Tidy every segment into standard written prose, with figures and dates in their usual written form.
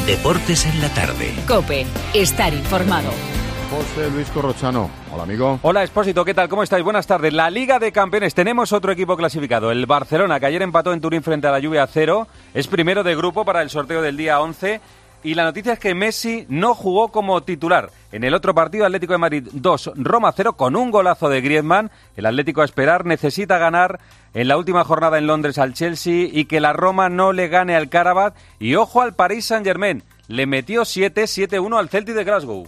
Deportes en la tarde. COPE. Estar informado. José Luis Corrochano. Hola, amigo. Hola, Expósito, ¿qué tal? ¿Cómo estáis? Buenas tardes. La Liga de Campeones. Tenemos otro equipo clasificado. El Barcelona, que ayer empató en Turín frente a la Juve a 0. Es primero de grupo para el sorteo del día 11. Y la noticia es que Messi no jugó como titular. En el otro partido, Atlético de Madrid 2, Roma 0, con un golazo de Griezmann. El Atlético a esperar necesita ganar en la última jornada en Londres al Chelsea y que la Roma no le gane al Qarabağ. Y ojo al Paris Saint-Germain. Le metió 7-1 al Celtic de Glasgow.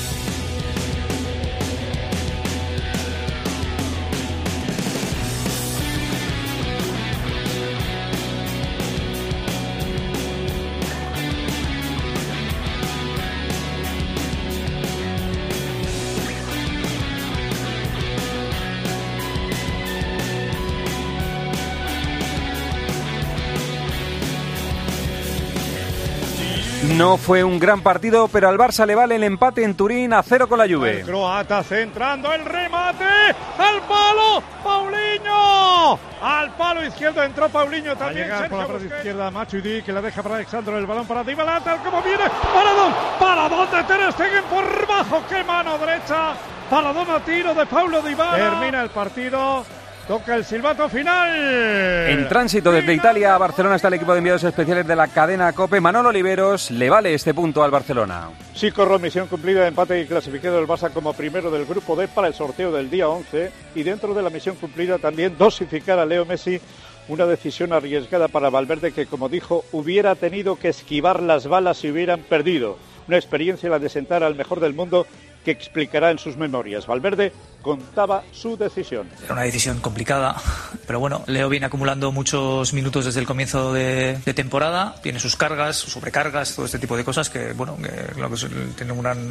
No fue un gran partido, pero al Barça le vale el empate en Turín a 0 con la Juve. El croata centrando el remate al palo, Paulinho. Al palo izquierdo entró Paulinho también. Va a llegar por la parte izquierda Matuidi, que la deja para Alexandro, el balón para Dybala, tal como viene. Paradón de Ter Stegen por bajo, qué mano derecha. Paradón a tiro de Paulo Dybala. Termina el partido. Toca el silbato final. En tránsito desde Italia a Barcelona está el equipo de enviados especiales de la cadena COPE. Manolo Oliveros, le vale este punto al Barcelona. Sí, corro, misión cumplida, empate y clasificado el Barça como primero del grupo D para el sorteo del día 11. Y dentro de la misión cumplida también dosificar a Leo Messi. Una decisión arriesgada para Valverde que, como dijo, hubiera tenido que esquivar las balas si hubieran perdido. Una experiencia la de sentar al mejor del mundo que explicará en sus memorias. Valverde contaba su decisión. Era una decisión complicada, pero bueno, Leo viene acumulando muchos minutos desde el comienzo de temporada, tiene sus cargas, sus sobrecargas, todo este tipo de cosas que, bueno, que tiene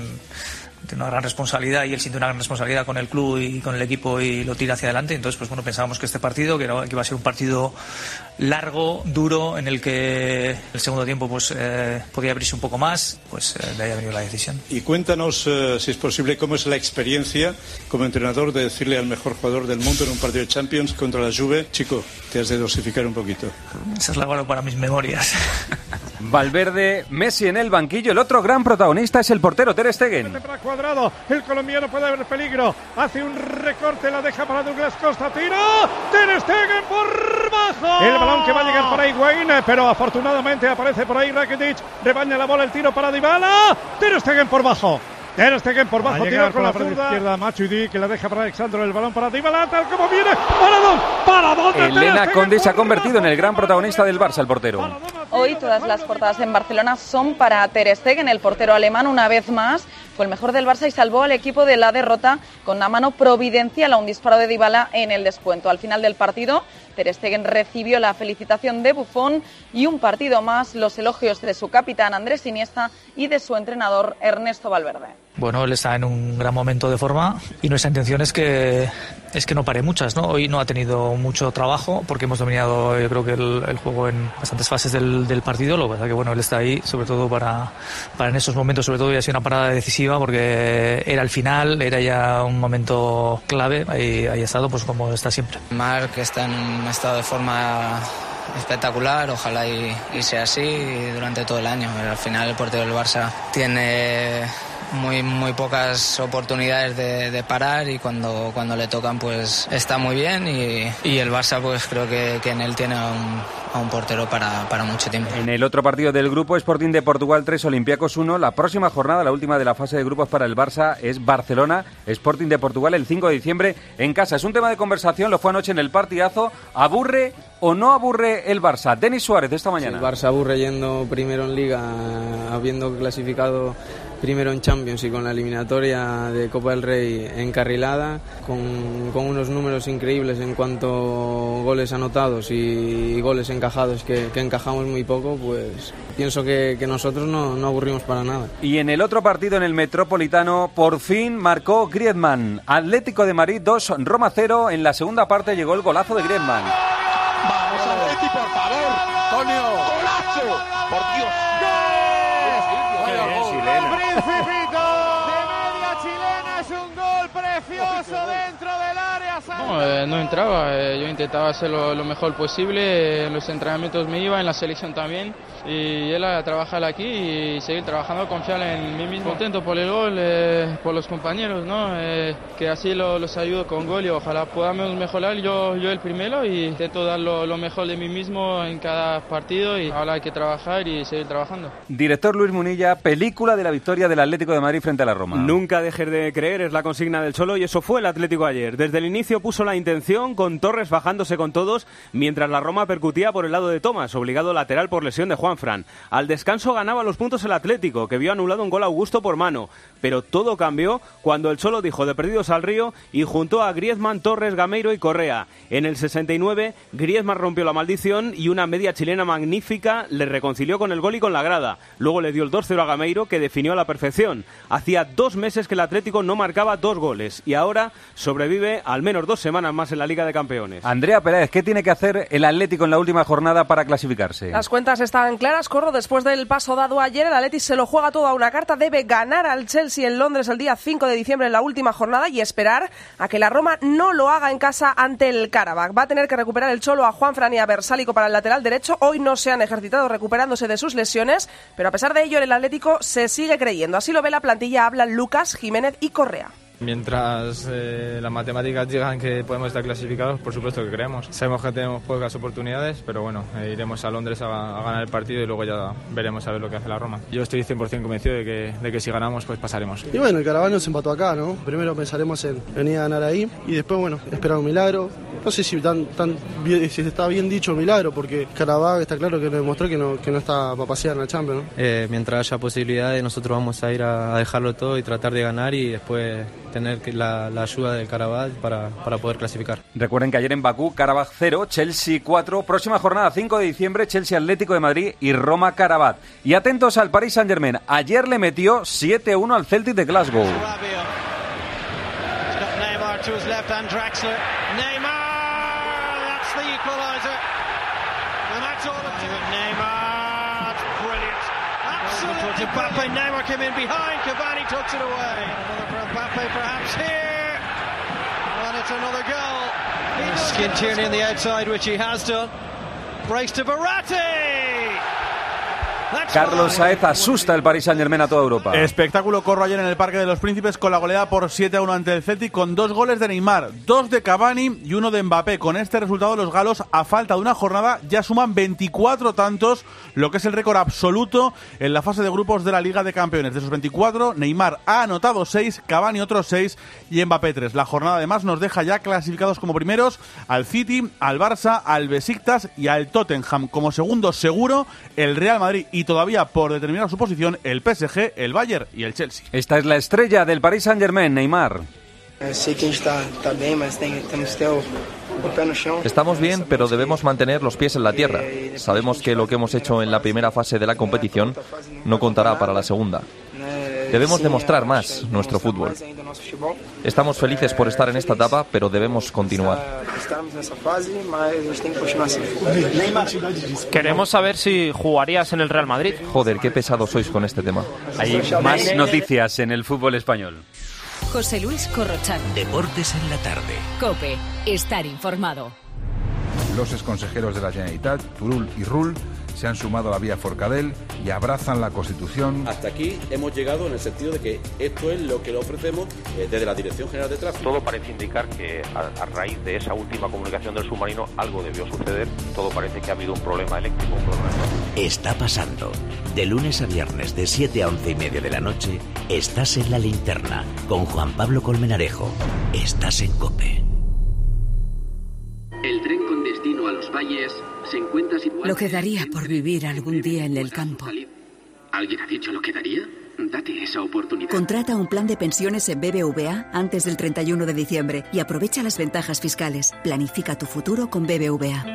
una gran responsabilidad y él siente una gran responsabilidad con el club y con el equipo y lo tira hacia adelante. Entonces, pues bueno, pensábamos que este partido, que iba a ser un partido largo, duro, en el que el segundo tiempo pues podía abrirse un poco más, pues de ahí ha venido la decisión. Y cuéntanos, si es posible, cómo es la experiencia como entrenador de decirle al mejor jugador del mundo en un partido de Champions contra la Juve: chico, te has de dosificar un poquito. Esa es la guardo para mis memorias. Valverde, Messi en el banquillo. El otro gran protagonista es el portero Ter Stegen. Cuadrado, el colombiano puede haber peligro. Hace un recorte, la deja para Douglas Costa. Tiro, Ter Stegen por bajo. El balón que va a llegar para Higuaín, pero afortunadamente aparece por ahí Rakitic. Rebaña la bola, el tiro para Dybala. Ter Stegen por bajo. Ter Stegen por bajo, tiro con la parte izquierda Matuidi, que la deja para Alexandro, el balón para Dybala, tal como viene. Paradón. Elena Conde se ha convertido en el gran protagonista del Barça, el portero. Hoy todas las portadas en Barcelona son para Ter Stegen, el portero alemán, una vez más fue el mejor del Barça y salvó al equipo de la derrota con una mano providencial a un disparo de Dybala en el descuento. Al final del partido, Ter Stegen recibió la felicitación de Buffon y un partido más los elogios de su capitán Andrés Iniesta y de su entrenador Ernesto Valverde. Bueno, él está en un gran momento de forma y nuestra intención es que no pare muchas, ¿no? Hoy no ha tenido mucho trabajo porque hemos dominado, yo creo que el juego en bastantes fases del partido. Lo que pasa que bueno, él está ahí sobre todo para en esos momentos, sobre todo ya ha sido una parada decisiva porque era el final, era ya un momento clave y ha estado pues como está siempre. Marc está en un estado de forma espectacular, ojalá y sea así durante todo el año. Al final el portero del Barça tiene muy pocas oportunidades de parar y cuando le tocan pues está muy bien y el Barça pues creo que en él tiene a un portero para mucho tiempo. En el otro partido del grupo, Sporting de Portugal 3, Olympiacos 1, la próxima jornada, la última de la fase de grupos para el Barça, es Barcelona, Sporting de Portugal el 5 de diciembre en casa. Es un tema de conversación, lo fue anoche en el partidazo. ¿Aburre o no aburre el Barça? Denis Suárez esta mañana. Sí, el Barça aburre yendo primero en Liga, habiendo clasificado primero en Champions y con la eliminatoria de Copa del Rey encarrilada, con unos números increíbles en cuanto a goles anotados y goles encajados, que encajamos muy poco, pues pienso que nosotros no aburrimos para nada. Y en el otro partido, en el Metropolitano, por fin marcó Griezmann. Atlético de Madrid 2, Roma 0. En la segunda parte llegó el golazo de Griezmann. ¡Vamos, Atleti, por favor! ¡Antonio! ¡Golazo! ¡Por Dios! Principito de media chilena, es un gol precioso dentro del área, No entraba, yo intentaba hacer lo mejor posible, en los entrenamientos me iba, en la selección también, y era trabajar aquí y seguir trabajando, confiar en mí mismo. Contento por el gol, por los compañeros, ¿no? Que así los ayudo con gol y ojalá podamos mejorar yo el primero y intento dar lo mejor de mí mismo en cada partido y ahora hay que trabajar y seguir trabajando. Director Luis Munilla, película de la victoria del Atlético de Madrid frente a la Roma. Nunca dejes de creer, es la consigna del Cholo y eso fue el Atlético ayer. Desde el inicio puso la intención con Torres bajándose con todos mientras la Roma percutía por el lado de Thomas, obligado lateral por lesión de Juanfran. Al descanso ganaba los puntos el Atlético, que vio anulado un gol a Augusto por mano. Pero todo cambió cuando el Cholo dijo de perdidos al río y juntó a Griezmann, Torres, Gameiro y Correa. En el 69, Griezmann rompió la maldición y una media chilena magnífica le reconcilió con el gol y con la grada. Luego le dio el 2-0 a Gameiro, que definió a la perfección. Hacía 2 meses que el Atlético no marcaba 2 goles y ahora sobrevive al menos 2 semanas más en la Liga de Campeones. Andrea Peláez, ¿qué tiene que hacer el Atlético en la última jornada para clasificarse? Las cuentas están claras, Corro. Después del paso dado ayer, el Atleti se lo juega todo a una carta. Debe ganar al Chelsea en Londres el día 5 de diciembre en la última jornada y esperar a que la Roma no lo haga en casa ante el Karabakh. Va a tener que recuperar el Cholo a Juanfran y a Versálico para el lateral derecho. Hoy no se han ejercitado recuperándose de sus lesiones, pero a pesar de ello el Atlético se sigue creyendo. Así lo ve la plantilla, hablan Lucas, Jiménez y Correa. Mientras las matemáticas digan que podemos estar clasificados, por supuesto que creemos. Sabemos que tenemos pocas oportunidades, pero bueno, iremos a Londres a ganar el partido y luego ya veremos a ver lo que hace la Roma. Yo estoy 100% convencido de que si ganamos, pues pasaremos. Y bueno, el Caravano se empató acá, ¿no? Primero pensaremos en venir a ganar ahí y después, bueno, esperar un milagro. No sé si si está bien dicho milagro, porque Karabakh está claro que nos demostró que no está para pasear en la Champions, ¿no? Mientras haya posibilidades, nosotros vamos a ir a dejarlo todo y tratar de ganar y después tener la ayuda del Karabakh para poder clasificar. Recuerden que ayer en Bakú, Karabakh 0, Chelsea 4, próxima jornada 5 de diciembre, Chelsea Atlético de Madrid y Roma Karabakh. Y atentos al Paris Saint-Germain, ayer le metió 7-1 al Celtic de Glasgow. Mbappe, Neymar came in behind, Cavani tucks it away. Another for Mbappe perhaps here. And it's another goal. Skin Tierney on the outside, which he has done. Breaks to Verratti. Carlos Saez asusta el Paris Saint-Germain a toda Europa. Espectáculo Corro ayer en el Parque de los Príncipes con la goleada por 7-1 ante el Celtic con 2 goles de Neymar, 2 de Cavani y 1 de Mbappé. Con este resultado los galos, a falta de una jornada, ya suman 24 tantos, lo que es el récord absoluto en la fase de grupos de la Liga de Campeones. De esos 24, Neymar ha anotado 6, Cavani otros 6 y Mbappé 3. La jornada además nos deja ya clasificados como primeros al City, al Barça, al Besiktas y al Tottenham. Como segundo seguro, el Real Madrid y todavía por determinar su posición el PSG, el Bayern y el Chelsea. Esta es la estrella del Paris Saint-Germain, Neymar. Estamos bien, pero debemos mantener los pies en la tierra. Sabemos que lo que hemos hecho en la primera fase de la competición no contará para la segunda. Debemos demostrar más nuestro fútbol. Estamos felices por estar en esta etapa, pero debemos continuar. Queremos saber si jugarías en el Real Madrid. Joder, qué pesados sois con este tema. Hay más noticias en el fútbol español. José Luis Corrochano. Deportes en la tarde. COPE. Estar informado. Los exconsejeros de la Generalitat, Turull y Rull, se han sumado a la vía Forcadell y abrazan la Constitución. Hasta aquí hemos llegado en el sentido de que esto es lo que le ofrecemos desde la Dirección General de Tráfico. Todo parece indicar que a raíz de esa última comunicación del submarino algo debió suceder. Todo parece que ha habido un problema eléctrico. Está pasando. De lunes a viernes de 7 a 11:30 de la noche, estás en La Linterna con Juan Pablo Colmenarejo. Estás en COPE. El tren con destino a Los Valles se encuentra situado... Lo que daría por vivir algún día en el campo. ¿Alguien ha dicho lo que daría? Date esa oportunidad. Contrata un plan de pensiones en BBVA antes del 31 de diciembre y aprovecha las ventajas fiscales. Planifica tu futuro con BBVA.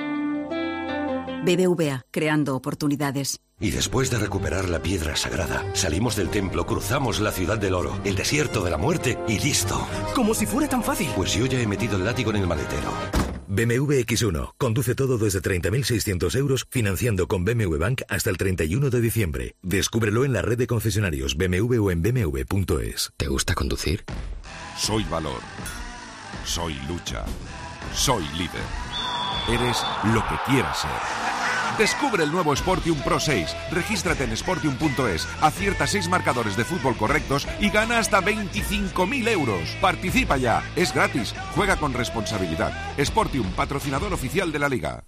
BBVA, creando oportunidades. Y después de recuperar la piedra sagrada, salimos del templo, cruzamos la ciudad del oro, el desierto de la muerte y listo. Como si fuera tan fácil. Pues yo ya he metido el látigo en el maletero. BMW X1. Conduce todo desde 30.600 euros, financiando con BMW Bank hasta el 31 de diciembre. Descúbrelo en la red de concesionarios BMW o en bmw.es. ¿Te gusta conducir? Soy Valor. soy lucha, soy líder. Eres lo que quieras ser. Descubre el nuevo Sportium Pro 6. Regístrate en sportium.es, acierta 6 marcadores de fútbol correctos y gana hasta 25.000 euros. Participa ya, es gratis. Juega con responsabilidad. Sportium, patrocinador oficial de la Liga.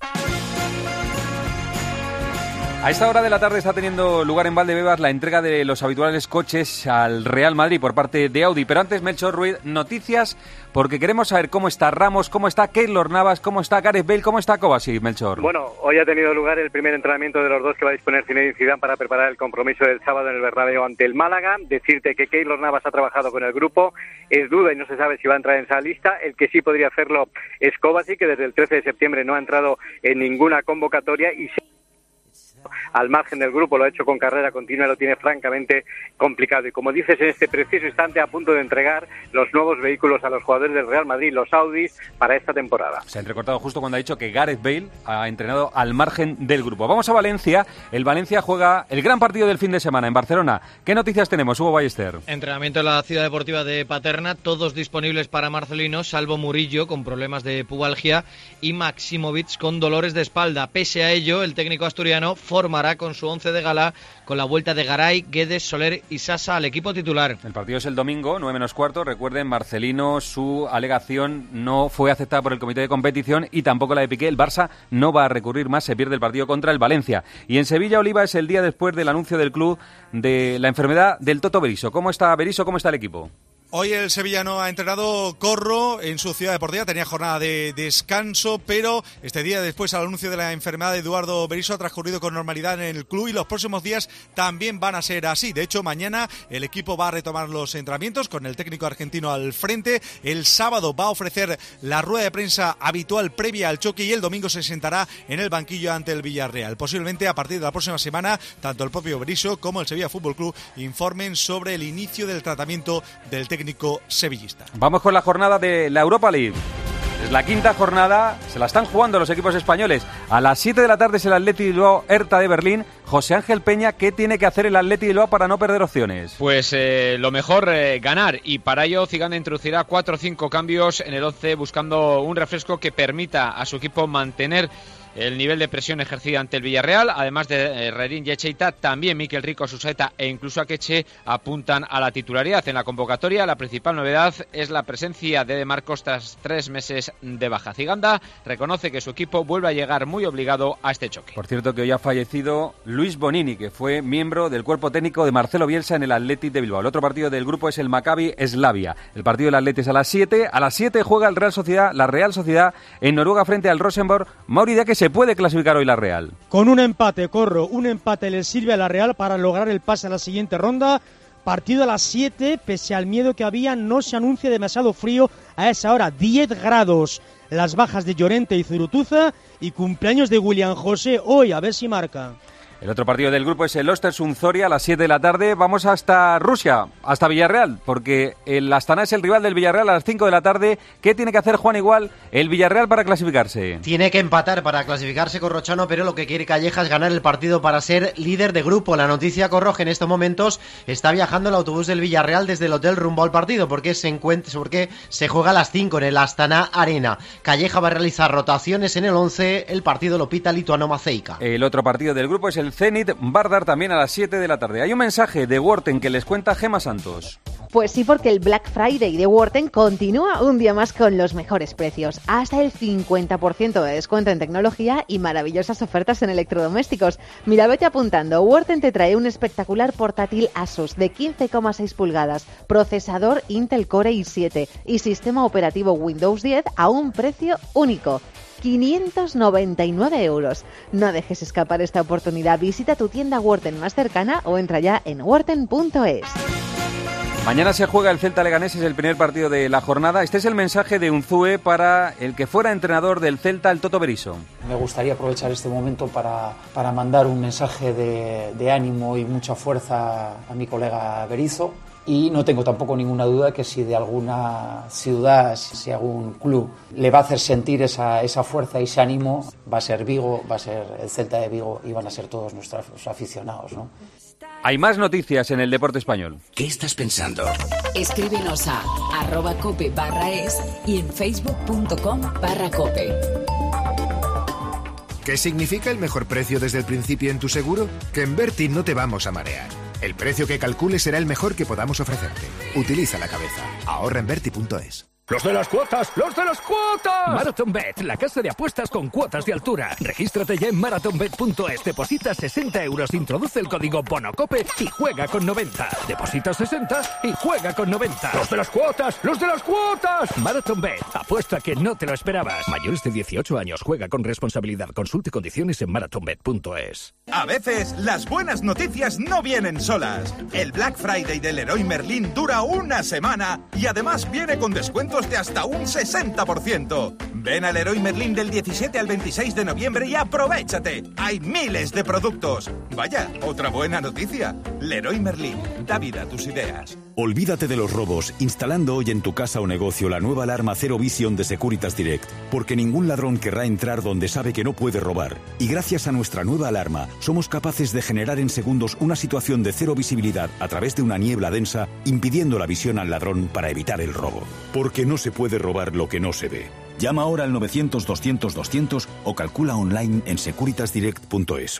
A esta hora de la tarde está teniendo lugar en Valdebebas la entrega de los habituales coches al Real Madrid por parte de Audi. Pero antes, Melchor Ruiz, noticias, porque queremos saber cómo está Ramos, cómo está Keylor Navas, cómo está Gareth Bale, cómo está Kovacic, Melchor. Bueno, hoy ha tenido lugar el primer entrenamiento de los dos que va a disponer Zinedine Zidane para preparar el compromiso del sábado en el Bernabéu ante el Málaga. Decirte que Keylor Navas ha trabajado con el grupo, es duda y no se sabe si va a entrar en esa lista. El que sí podría hacerlo es Kovacic, que desde el 13 de septiembre no ha entrado en ninguna convocatoria y al margen del grupo, lo ha hecho con carrera continua y lo tiene francamente complicado. Y como dices, en este preciso instante a punto de entregar los nuevos vehículos a los jugadores del Real Madrid, los Audis, para esta temporada. Se ha entrecortado justo cuando ha dicho que Gareth Bale ha entrenado al margen del grupo. Vamos a Valencia. El Valencia juega el gran partido del fin de semana en Barcelona. ¿Qué noticias tenemos, Hugo Ballester? Entrenamiento en la ciudad deportiva de Paterna, todos disponibles para Marcelino, salvo Murillo con problemas de pubalgia y Maximovic con dolores de espalda. Pese a ello, el técnico asturiano formará con su 11 de gala con la vuelta de Garay, Guedes, Soler y Sasa al equipo titular. El partido es el domingo, 9:15. Recuerden, Marcelino, su alegación no fue aceptada por el comité de competición y tampoco la de Piqué. El Barça no va a recurrir más, se pierde el partido contra el Valencia. Y en Sevilla, Oliva, es el día después del anuncio del club de la enfermedad del Toto Berizzo. ¿Cómo está Berizzo? ¿Cómo está el equipo? Hoy el sevillano ha entrenado Corro en su ciudad deportiva, tenía jornada de descanso, pero este día después al anuncio de la enfermedad de Eduardo Berizzo ha transcurrido con normalidad en el club y los próximos días también van a ser así. De hecho, mañana el equipo va a retomar los entrenamientos con el técnico argentino al frente. El sábado va a ofrecer la rueda de prensa habitual previa al choque y el domingo se sentará en el banquillo ante el Villarreal. Posiblemente a partir de la próxima semana, tanto el propio Berizzo como el Sevilla Fútbol Club informen sobre el inicio del tratamiento del técnico sevillista. Vamos con la jornada de la Europa League. Es la quinta jornada, se la están jugando los equipos españoles. A las 7 de la tarde es el Athletic Bilbao Hertha de Berlín. José Ángel Peña, ¿qué tiene que hacer el Athletic Bilbao para no perder opciones? Pues lo mejor, ganar, y para ello Zidane introducirá 4 o 5 cambios en el 11 buscando un refresco que permita a su equipo mantener el nivel de presión ejercida ante el Villarreal. Además de Herrerín y Echeita, también Mikel Rico, Susaeta e incluso Akeche apuntan a la titularidad. En la convocatoria, la principal novedad es la presencia de Marcos tras 3 meses de baja. Ziganda reconoce que su equipo vuelve a llegar muy obligado a este choque. Por cierto, que hoy ha fallecido Luis Bonini, que fue miembro del cuerpo técnico de Marcelo Bielsa en el Athletic de Bilbao. El otro partido del grupo es el Maccabi Slavia. El partido del Athletic es a las 7. A las 7 juega la Real Sociedad en Noruega frente al Rosenborg. Mauri, que se puede clasificar hoy la Real. Con un empate, un empate le sirve a la Real para lograr el pase a la siguiente ronda. Partido a las 7, pese al miedo que había, no se anuncia demasiado frío a esa hora. 10 grados. Las bajas de Llorente y Zurutuza y cumpleaños de William José hoy, a ver si marca. El otro partido del grupo es el Östersund-Zoria a las 7 de la tarde. Vamos hasta Rusia, hasta Villarreal, porque el Astana es el rival del Villarreal a las 5 de la tarde. ¿Qué tiene que hacer, Juan Igual, el Villarreal para clasificarse? Tiene que empatar para clasificarse Corrochano, pero lo que quiere Calleja es ganar el partido para ser líder de grupo. La noticia, Corro, que en estos momentos está viajando el autobús del Villarreal desde el hotel rumbo al partido, porque se juega a las 5 en el Astana Arena. Calleja va a realizar rotaciones en el 11, el partido lo pita Lituano Maceica. El otro partido del grupo es el Zenit Vardar, también a las 7 de la tarde. Hay un mensaje de Worten que les cuenta Gema Santos. Pues sí, porque el Black Friday de Worten continúa un día más con los mejores precios. Hasta el 50% de descuento en tecnología y maravillosas ofertas en electrodomésticos. Mira, vete apuntando. Worten te trae un espectacular portátil Asus de 15,6 pulgadas, procesador Intel Core i7 y sistema operativo Windows 10 a un precio único. 599 €. No dejes escapar esta oportunidad. Visita tu tienda Worten más cercana o entra ya en worten.es. Mañana se juega el Celta Leganés, es el primer partido de la jornada. Este es el mensaje de Unzúe para el que fuera entrenador del Celta, el Toto Berizzo. Me gustaría aprovechar este momento para mandar un mensaje de ánimo y mucha fuerza a mi colega Berizzo. Y no tengo tampoco ninguna duda que si de alguna ciudad, si algún club le va a hacer sentir esa fuerza y ese ánimo, va a ser Vigo, va a ser el Celta de Vigo y van a ser todos nuestros aficionados, ¿no? Hay más noticias en el deporte español. ¿Qué estás pensando? Escríbenos a @cope/es y en facebook.com/cope. ¿Qué significa el mejor precio desde el principio en tu seguro? Que en Berti no te vamos a marear. El precio que calcules será el mejor que podamos ofrecerte. Utiliza la cabeza. Ahorra en Berti.es. ¡Los de las cuotas! ¡Los de las cuotas! MarathonBet, la casa de apuestas con cuotas de altura. Regístrate ya en marathonbet.es. Deposita 60 euros, introduce el código BONOCOPE y juega con 90. Deposita 60 y juega con 90. ¡Los de las cuotas! ¡Los de las cuotas! MarathonBet, apuesta que no te lo esperabas. Mayores de 18 años, juega con responsabilidad. Consulte condiciones en marathonbet.es. A veces, las buenas noticias no vienen solas. El Black Friday del Leroy Merlin dura una semana y además viene con descuentos de hasta un 60%. Ven al Leroy Merlin del 17 al 26 de noviembre y aprovéchate. Hay miles de productos. Vaya, otra buena noticia. Leroy Merlin, da vida a tus ideas. Olvídate de los robos, instalando hoy en tu casa o negocio la nueva alarma Zero Vision de Securitas Direct, porque ningún ladrón querrá entrar donde sabe que no puede robar. Y gracias a nuestra nueva alarma, somos capaces de generar en segundos una situación de cero visibilidad a través de una niebla densa, impidiendo la visión al ladrón para evitar el robo. Porque no se puede robar lo que no se ve. Llama ahora al 900-200-200 o calcula online en securitasdirect.es.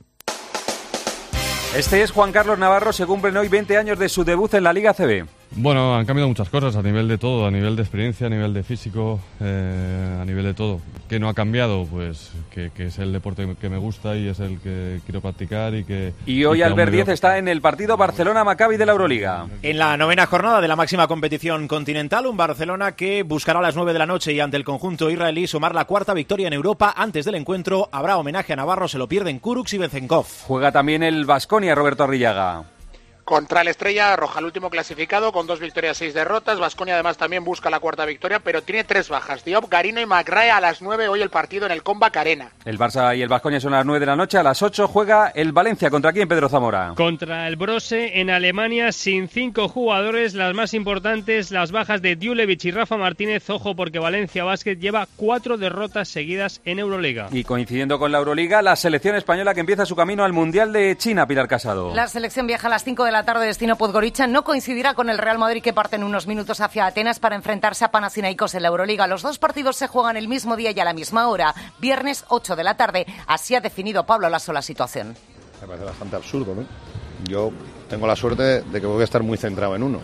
Este es Juan Carlos Navarro, se cumplen hoy 20 años de su debut en la Liga ACB. Bueno, han cambiado muchas cosas a nivel de todo, a nivel de experiencia, a nivel de físico, a nivel de todo. ¿Qué no ha cambiado? Pues que es el deporte que me gusta y es el que quiero practicar Y hoy Albert Díez está en el partido Barcelona-Maccabi de la Euroliga. En la 9ª jornada de la máxima competición continental, un Barcelona que buscará a las 9 de la noche y ante el conjunto israelí sumar la 4ª victoria en Europa. Antes del encuentro habrá homenaje a Navarro, se lo pierden Kurucs y Bezenkov. Juega también el Baskonia, Roberto Arrillaga. Contra el Estrella Roja, el último clasificado, con 2 victorias, 6 derrotas. Baskonia además también busca la 4ª victoria, pero tiene 3 bajas. Diop, Garino y McRae a las 9 hoy el partido en el Combac Arena. El Barça y el Baskonia son a las 9 de la noche. A las 8 juega el Valencia. ¿Contra quién, Pedro Zamora? Contra el Brose en Alemania, sin 5 jugadores. Las más importantes, las bajas de Djuljevic y Rafa Martínez. Ojo, porque Valencia Basket lleva 4 derrotas seguidas en Euroliga. Y coincidiendo con la Euroliga, la selección española que empieza su camino al Mundial de China, Pilar Casado. La selección viaja a las 5 de la tarde, destino Podgorica. No coincidirá con el Real Madrid, que parte en unos minutos hacia Atenas para enfrentarse a Panathinaikos en la Euroliga. Los dos partidos se juegan el mismo día y a la misma hora, viernes 8 de la tarde. Así ha definido Pablo Lasso la situación. Me parece bastante absurdo, ¿no? Yo tengo la suerte de que voy a estar muy centrado en uno.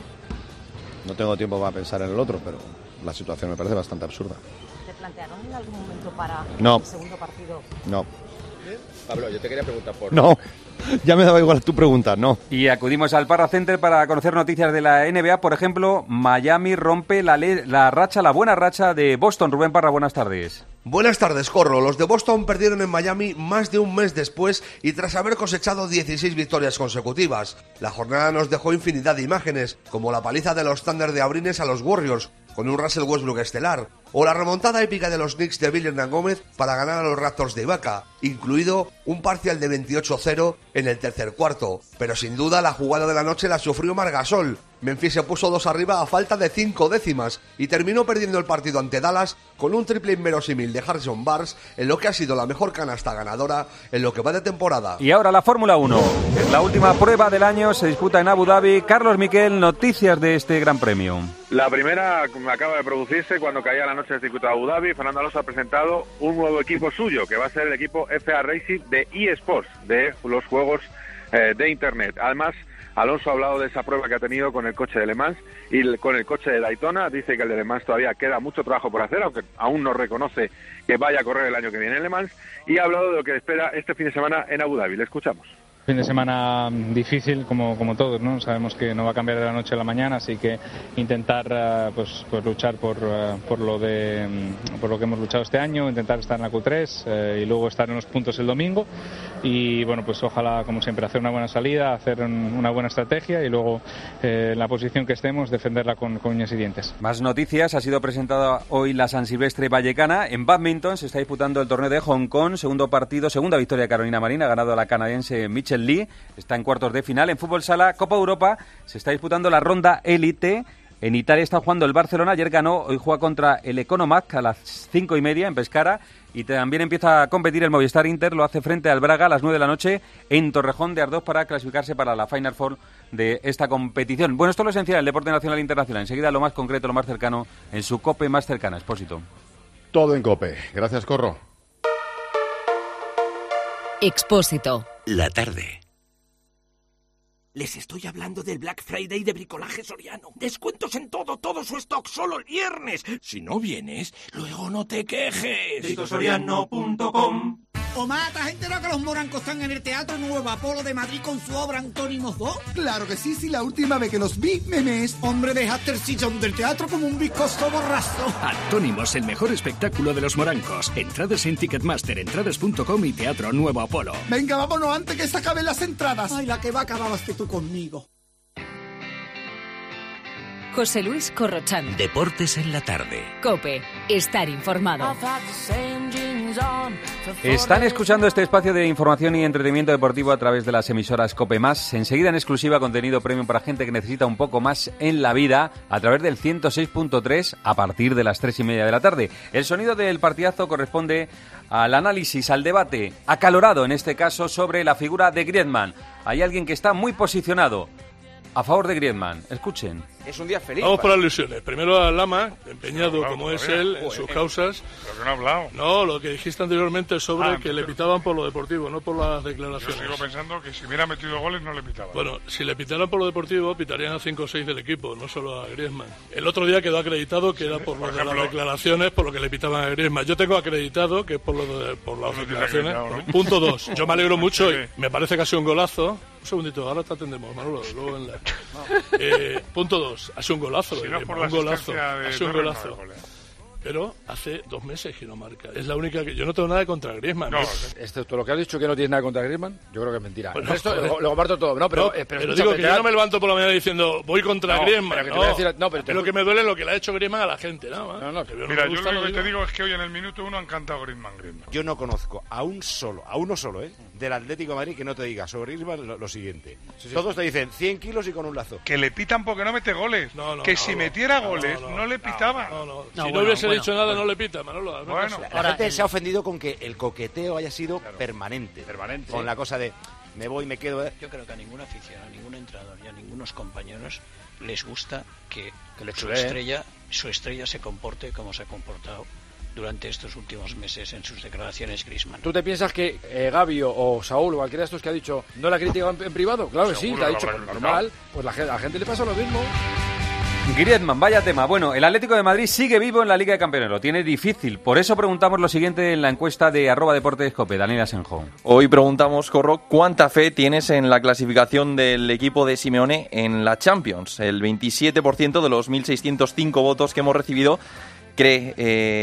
No tengo tiempo para pensar en el otro, pero la situación me parece bastante absurda. ¿Te plantearon en algún momento para el segundo partido? No. Pablo, yo te quería preguntar por... No. Ya me daba igual tu pregunta, no. Y acudimos al Parra Center para conocer noticias de la NBA. Por ejemplo, Miami rompe la buena racha de Boston. Rubén Parra, buenas tardes. Buenas tardes, Corro. Los de Boston perdieron en Miami más de un mes después y tras haber cosechado 16 victorias consecutivas. La jornada nos dejó infinidad de imágenes, como la paliza de los Thunder de Abrines a los Warriors, con un Russell Westbrook estelar, o la remontada épica de los Knicks de Bill Hernán Gómez para ganar a los Raptors de Ibaka, incluido un parcial de 28-0 en el tercer cuarto. Pero sin duda la jugada de la noche la sufrió Marc Gasol. Memphis se puso 2 arriba a falta de 5 décimas y terminó perdiendo el partido ante Dallas con un triple inverosímil de Harrison Barnes en lo que ha sido la mejor canasta ganadora en lo que va de temporada. Y ahora la Fórmula 1. Es la última prueba del año, se disputa en Abu Dhabi. Carlos Miquel, noticias de este gran premio. La primera acaba de producirse cuando caía la noche del circuito de Abu Dhabi. Fernando Alonso ha presentado un nuevo equipo suyo, que va a ser el equipo FA Racing de eSports, de los juegos de Internet. Además, Alonso ha hablado de esa prueba que ha tenido con el coche de Le Mans y con el coche de Daytona. Dice que el de Le Mans todavía queda mucho trabajo por hacer, aunque aún no reconoce que vaya a correr el año que viene en Le Mans. Y ha hablado de lo que espera este fin de semana en Abu Dhabi. Le escuchamos. Fin de semana difícil como todos, ¿no? Sabemos que no va a cambiar de la noche a la mañana, así que intentar pues luchar por lo que hemos luchado este año, intentar estar en la Q3 y luego estar en los puntos el domingo y bueno, pues ojalá, como siempre, hacer una buena salida, hacer una buena estrategia y luego en la posición que estemos defenderla con uñas y dientes. Más noticias. Ha sido presentada hoy la San Silvestre Vallecana. En bádminton se está disputando el torneo de Hong Kong, segunda victoria de Carolina Marín, ha ganado a la canadiense Mitchell Lee, está en cuartos de final. En fútbol sala, Copa Europa, se está disputando la ronda élite En Italia está jugando el Barcelona, ayer ganó, hoy juega contra el Economac a las 5:30 en Pescara. Y también empieza a competir el Movistar Inter, lo hace frente al Braga a las 9 de la noche en Torrejón de Ardoz para clasificarse para la Final Four de esta competición. Bueno, esto es lo esencial, el deporte nacional e internacional. Enseguida lo más concreto, lo más cercano, en su COPE más cercana. Expósito. Todo en COPE. Gracias, Corro. Expósito. La tarde. Les estoy hablando del Black Friday de Bricolaje Soriano. Descuentos en todo su stock solo el viernes. Si no vienes, luego no te quejes. Bricosoriano.com. Omar, ¿te has enterado que los morancos están en el Teatro Nuevo Apolo de Madrid con su obra Antónimos 2? Claro que sí, la última vez que los vi, memes. Hombre, dejaste el sillón del teatro como un viscoso borrazo. Antónimos, el mejor espectáculo de los morancos. Entradas en Ticketmaster, entradas.com y Teatro Nuevo Apolo. Venga, vámonos antes que se acaben las entradas. Ay, la que va a acabar vas tú conmigo. José Luis Corrochano. Deportes en la tarde. COPE. Estar informado. Están escuchando este espacio de información y entretenimiento deportivo a través de las emisoras COPE+. Enseguida en exclusiva contenido premium para gente que necesita un poco más en la vida a través del 106.3 a partir de las 3:30 de la tarde. El sonido del partidazo corresponde al análisis, al debate acalorado en este caso sobre la figura de Griezmann. Hay alguien que está muy posicionado a favor de Griezmann. Escuchen. Es un día feliz. Vamos por las lesiones. Primero a Lama, empeñado como es él en sus causas. Pero que no ha hablado. No, lo que dijiste anteriormente sobre que le pitaban por lo deportivo, no por las declaraciones. Yo sigo pensando que si hubiera metido goles no le pitaban. Bueno, si le pitaran por lo deportivo, pitarían a 5 o 6 del equipo, no solo a Griezmann. El otro día quedó acreditado que era por lo de las declaraciones, por lo que le pitaban a Griezmann. Yo tengo acreditado que es por las declaraciones. ¿No? Punto 2. Yo me alegro mucho y me parece que ha sido un golazo. Un segundito, ahora te atendemos, Manolo. Luego en la... punto 2. Ha sido un golazo. Si no por la un golazo. Ha sido un golazo. Pero hace 2 meses que no marca. Es la única que... Yo no tengo nada contra Griezmann. No, Excepto lo que has dicho que no tienes nada contra Griezmann, yo creo que es mentira. Bueno, esto lo comparto todo. No, pero digo que yo no me levanto por la mañana diciendo voy contra Griezmann. Pero que te voy a decir, pero lo que me duele es lo que le ha hecho Griezmann a la gente. Mira, yo lo que te digo es que hoy en el minuto 1 han cantado Griezmann. Yo no conozco a uno solo, del Atlético de Madrid que no te diga sobre Griezmann lo siguiente. Todos te dicen 100 kilos y con un lazo. Que le pitan porque no mete goles. Si metiera goles no le pitaban. Si no hubiese dicho nada no le pita. Manolo, la gente se ha ofendido con que el coqueteo haya sido permanente. Con la cosa de me voy, me quedo. Yo creo que a ningún aficionado, a ningún entrenador y a ningunos compañeros les gusta que su estrella se comporte como se ha comportado durante estos últimos meses en sus declaraciones Griezmann. ¿Tú te piensas que Gavi o Saúl o cualquiera de estos que ha dicho no la ha criticado en privado? Claro que sí, te ha dicho normal. Pues a la gente le pasa lo mismo. Griezmann, vaya tema. Bueno, el Atlético de Madrid sigue vivo en la Liga de Campeones, lo tiene difícil. Por eso preguntamos lo siguiente en la encuesta de @deportescope, Daniel Asenjo. Hoy preguntamos, Corro, ¿cuánta fe tienes en la clasificación del equipo de Simeone en la Champions? El 27% de los 1.605 votos que hemos recibido cree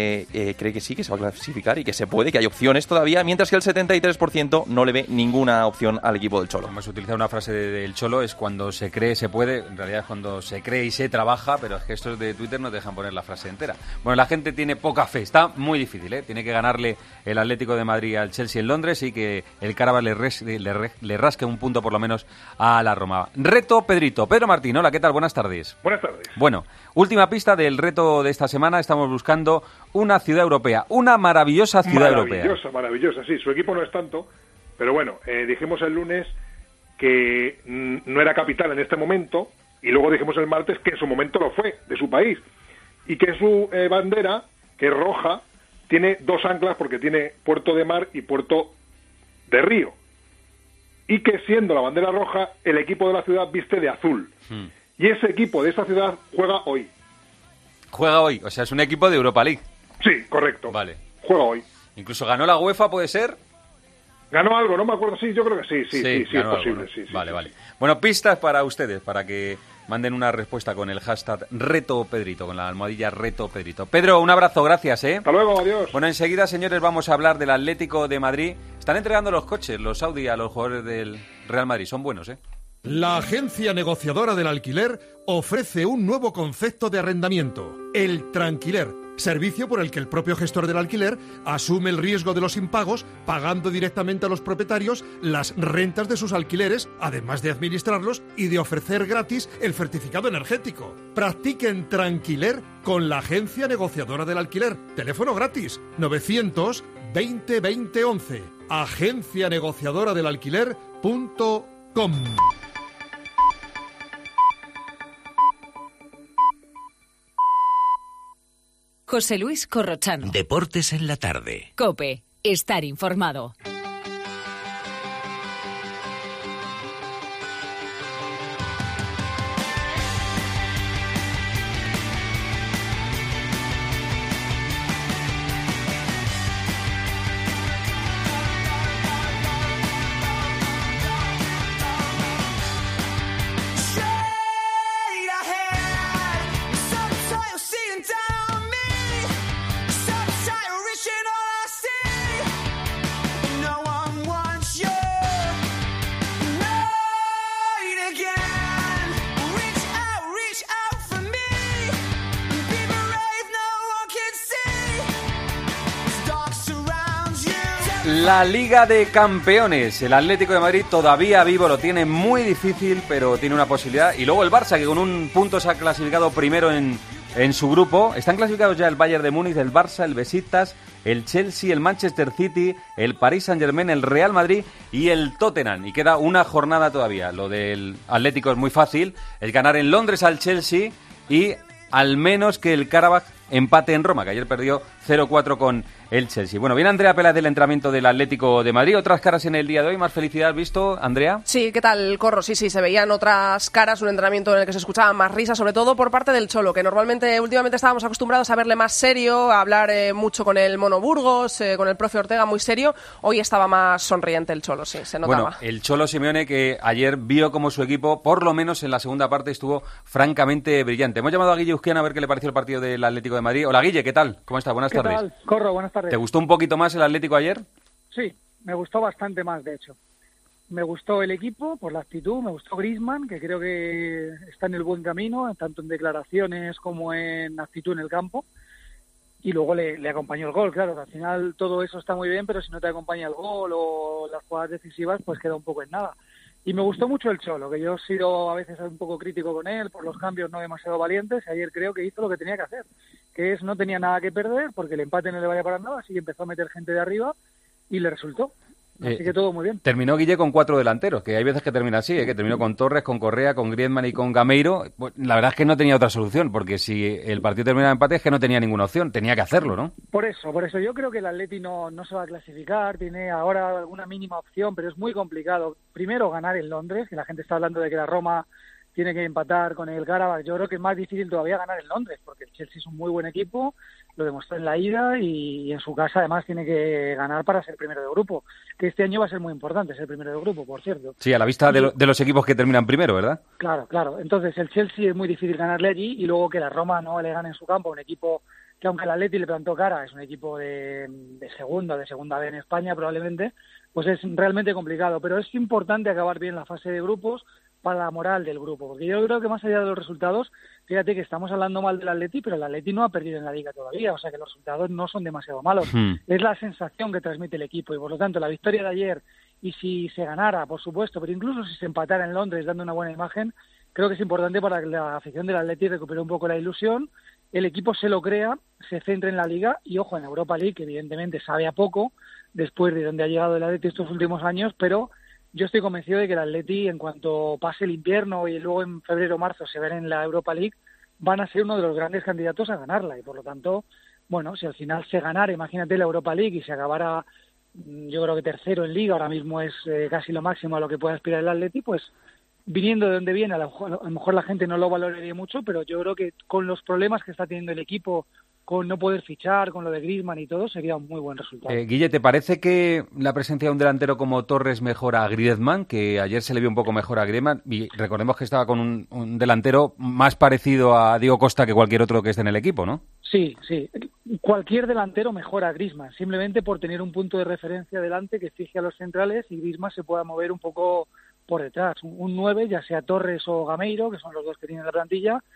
que sí, que se va a clasificar y que se puede, que hay opciones todavía, mientras que el 73% no le ve ninguna opción al equipo del Cholo. Hemos utilizado una frase del Cholo, es cuando se cree se puede, en realidad es cuando se cree y se trabaja, pero es que estos de Twitter no dejan poner la frase entera. Bueno, la gente tiene poca fe, está muy difícil, tiene que ganarle el Atlético de Madrid al Chelsea en Londres y que el Carabao le rasque un punto por lo menos a la Roma. Reto Pedrito. Pedro Martín, hola, ¿qué tal? Buenas tardes. Buenas tardes. Bueno, última pista del reto de esta semana, estamos buscando una ciudad europea, una maravillosa ciudad europea. Maravillosa, sí, su equipo no es tanto, pero bueno, dijimos el lunes que no era capital en este momento, y luego dijimos el martes que en su momento lo fue, de su país, y que su bandera, que es roja, tiene 2 anclas porque tiene puerto de mar y puerto de río, y que siendo la bandera roja, el equipo de la ciudad viste de azul, y ese equipo de esa ciudad juega hoy. Juega hoy, o sea, es un equipo de Europa League. Sí, correcto. Vale. Juega hoy. Incluso ganó la UEFA, ¿puede ser? Ganó algo, no me acuerdo. Sí, yo creo que sí, es posible. Sí, vale. Bueno, pistas para ustedes, para que manden una respuesta con el hashtag Reto Pedrito, con la almohadilla Reto Pedrito. Pedro, un abrazo, gracias, Hasta luego, adiós. Bueno, enseguida, señores, vamos a hablar del Atlético de Madrid. Están entregando los coches, los Audi, a los jugadores del Real Madrid. Son buenos, La agencia negociadora del alquiler ofrece un nuevo concepto de arrendamiento, el tranquiler, servicio por el que el propio gestor del alquiler asume el riesgo de los impagos, pagando directamente a los propietarios las rentas de sus alquileres, además de administrarlos y de ofrecer gratis el certificado energético. Practiquen Tranquiler con la agencia negociadora del alquiler. Teléfono gratis 900 20 20 11. agencianegociadoradelalquiler.com. José Luis Corrochano. Deportes en la tarde. COPE. Estar informado. La Liga de Campeones. El Atlético de Madrid todavía vivo, lo tiene muy difícil, pero tiene una posibilidad. Y luego el Barça, que con un punto se ha clasificado primero en su grupo. Están clasificados ya el Bayern de Múnich, el Barça, el Besiktas, el Chelsea, el Manchester City, el Paris Saint-Germain, el Real Madrid y el Tottenham. Y queda una jornada todavía. Lo del Atlético es muy fácil. Es ganar en Londres al Chelsea y al menos que el Karabakh empate en Roma, que ayer perdió 0-4 con el Chelsea. Bueno, viene Andrea Peláez del entrenamiento del Atlético de Madrid. Otras caras en el día de hoy. ¿Más felicidad has visto, Andrea? Sí, ¿qué tal, Corro? Sí, se veían otras caras, un entrenamiento en el que se escuchaba más risa, sobre todo por parte del Cholo, que últimamente estábamos acostumbrados a verle más serio, a hablar mucho con el Mono Burgos, con el profe Ortega muy serio. Hoy estaba más sonriente el Cholo, sí, se notaba. Bueno, el Cholo Simeone, que ayer vio como su equipo, por lo menos en la segunda parte, estuvo francamente brillante. Hemos llamado a Guille Uzquiano a ver qué le pareció el partido del Atlético de Madrid. Hola, Guille, ¿qué tal? ¿Cómo estás? Buenas tardes. ¿Qué tal? Corro, buenas tardes. ¿Te gustó un poquito más el Atlético ayer? Sí, me gustó bastante más, de hecho. Me gustó el equipo por la actitud, me gustó Griezmann, que creo que está en el buen camino, tanto en declaraciones como en actitud en el campo. Y luego le acompañó el gol, claro, que al final todo eso está muy bien, pero si no te acompaña el gol o las jugadas decisivas, pues queda un poco en nada. Y me gustó mucho el Cholo, que yo he sido a veces un poco crítico con él por los cambios no demasiado valientes, y ayer creo que hizo lo que tenía que hacer, que es no tenía nada que perder porque el empate no le vaya para nada, así que empezó a meter gente de arriba y le resultó. Así que todo muy bien. Terminó Guille con 4 delanteros, que hay veces que termina así, que terminó con Torres, con Correa, con Griezmann y con Gameiro. La verdad es que no tenía otra solución, porque si el partido terminaba en empate es que no tenía ninguna opción, tenía que hacerlo, ¿no? Por eso yo creo que el Atleti no se va a clasificar, tiene ahora alguna mínima opción, pero es muy complicado. Primero ganar en Londres, que la gente está hablando de que la Roma tiene que empatar con el Karabakh. Yo creo que es más difícil todavía ganar en Londres, porque el Chelsea es un muy buen equipo, lo demostró en la ida y en su casa además tiene que ganar para ser primero de grupo, que este año va a ser muy importante ser primero de grupo, por cierto. Sí, a la vista de los equipos que terminan primero, ¿verdad? Claro. Entonces el Chelsea es muy difícil ganarle allí y luego que la Roma no le gane en su campo, un equipo que aunque el Atleti le plantó cara, es un equipo de segunda B en España probablemente, pues es realmente complicado, pero es importante acabar bien la fase de grupos para la moral del grupo, porque yo creo que más allá de los resultados, fíjate que estamos hablando mal del Atleti, pero el Atleti no ha perdido en la Liga todavía, o sea que los resultados no son demasiado malos. Es la sensación que transmite el equipo y por lo tanto la victoria de ayer, y si se ganara, por supuesto, pero incluso si se empatara en Londres dando una buena imagen, creo que es importante para que la afición del Atleti recupere un poco la ilusión, el equipo se lo crea, se centre en la Liga y ojo en Europa League, que evidentemente sabe a poco después de donde ha llegado el Atleti estos últimos años, pero yo estoy convencido de que el Atleti, en cuanto pase el invierno y luego en febrero o marzo se ven en la Europa League, van a ser uno de los grandes candidatos a ganarla. Y por lo tanto, bueno, si al final se ganara, imagínate la Europa League y se acabara, yo creo que tercero en Liga, ahora mismo es casi lo máximo a lo que puede aspirar el Atleti, pues viniendo de donde viene, a lo mejor la gente no lo valoraría mucho, pero yo creo que con los problemas que está teniendo el equipo, con no poder fichar, con lo de Griezmann y todo, sería un muy buen resultado. Guille, ¿te parece que la presencia de un delantero como Torres mejora a Griezmann, que ayer se le vio un poco mejor a Griezmann, y recordemos que estaba con un delantero más parecido a Diego Costa que cualquier otro que esté en el equipo, ¿no? Sí. Cualquier delantero mejora a Griezmann, simplemente por tener un punto de referencia delante que fije a los centrales y Griezmann se pueda mover un poco por detrás. Un 9, ya sea Torres o Gameiro, que son los dos que tienen la plantilla,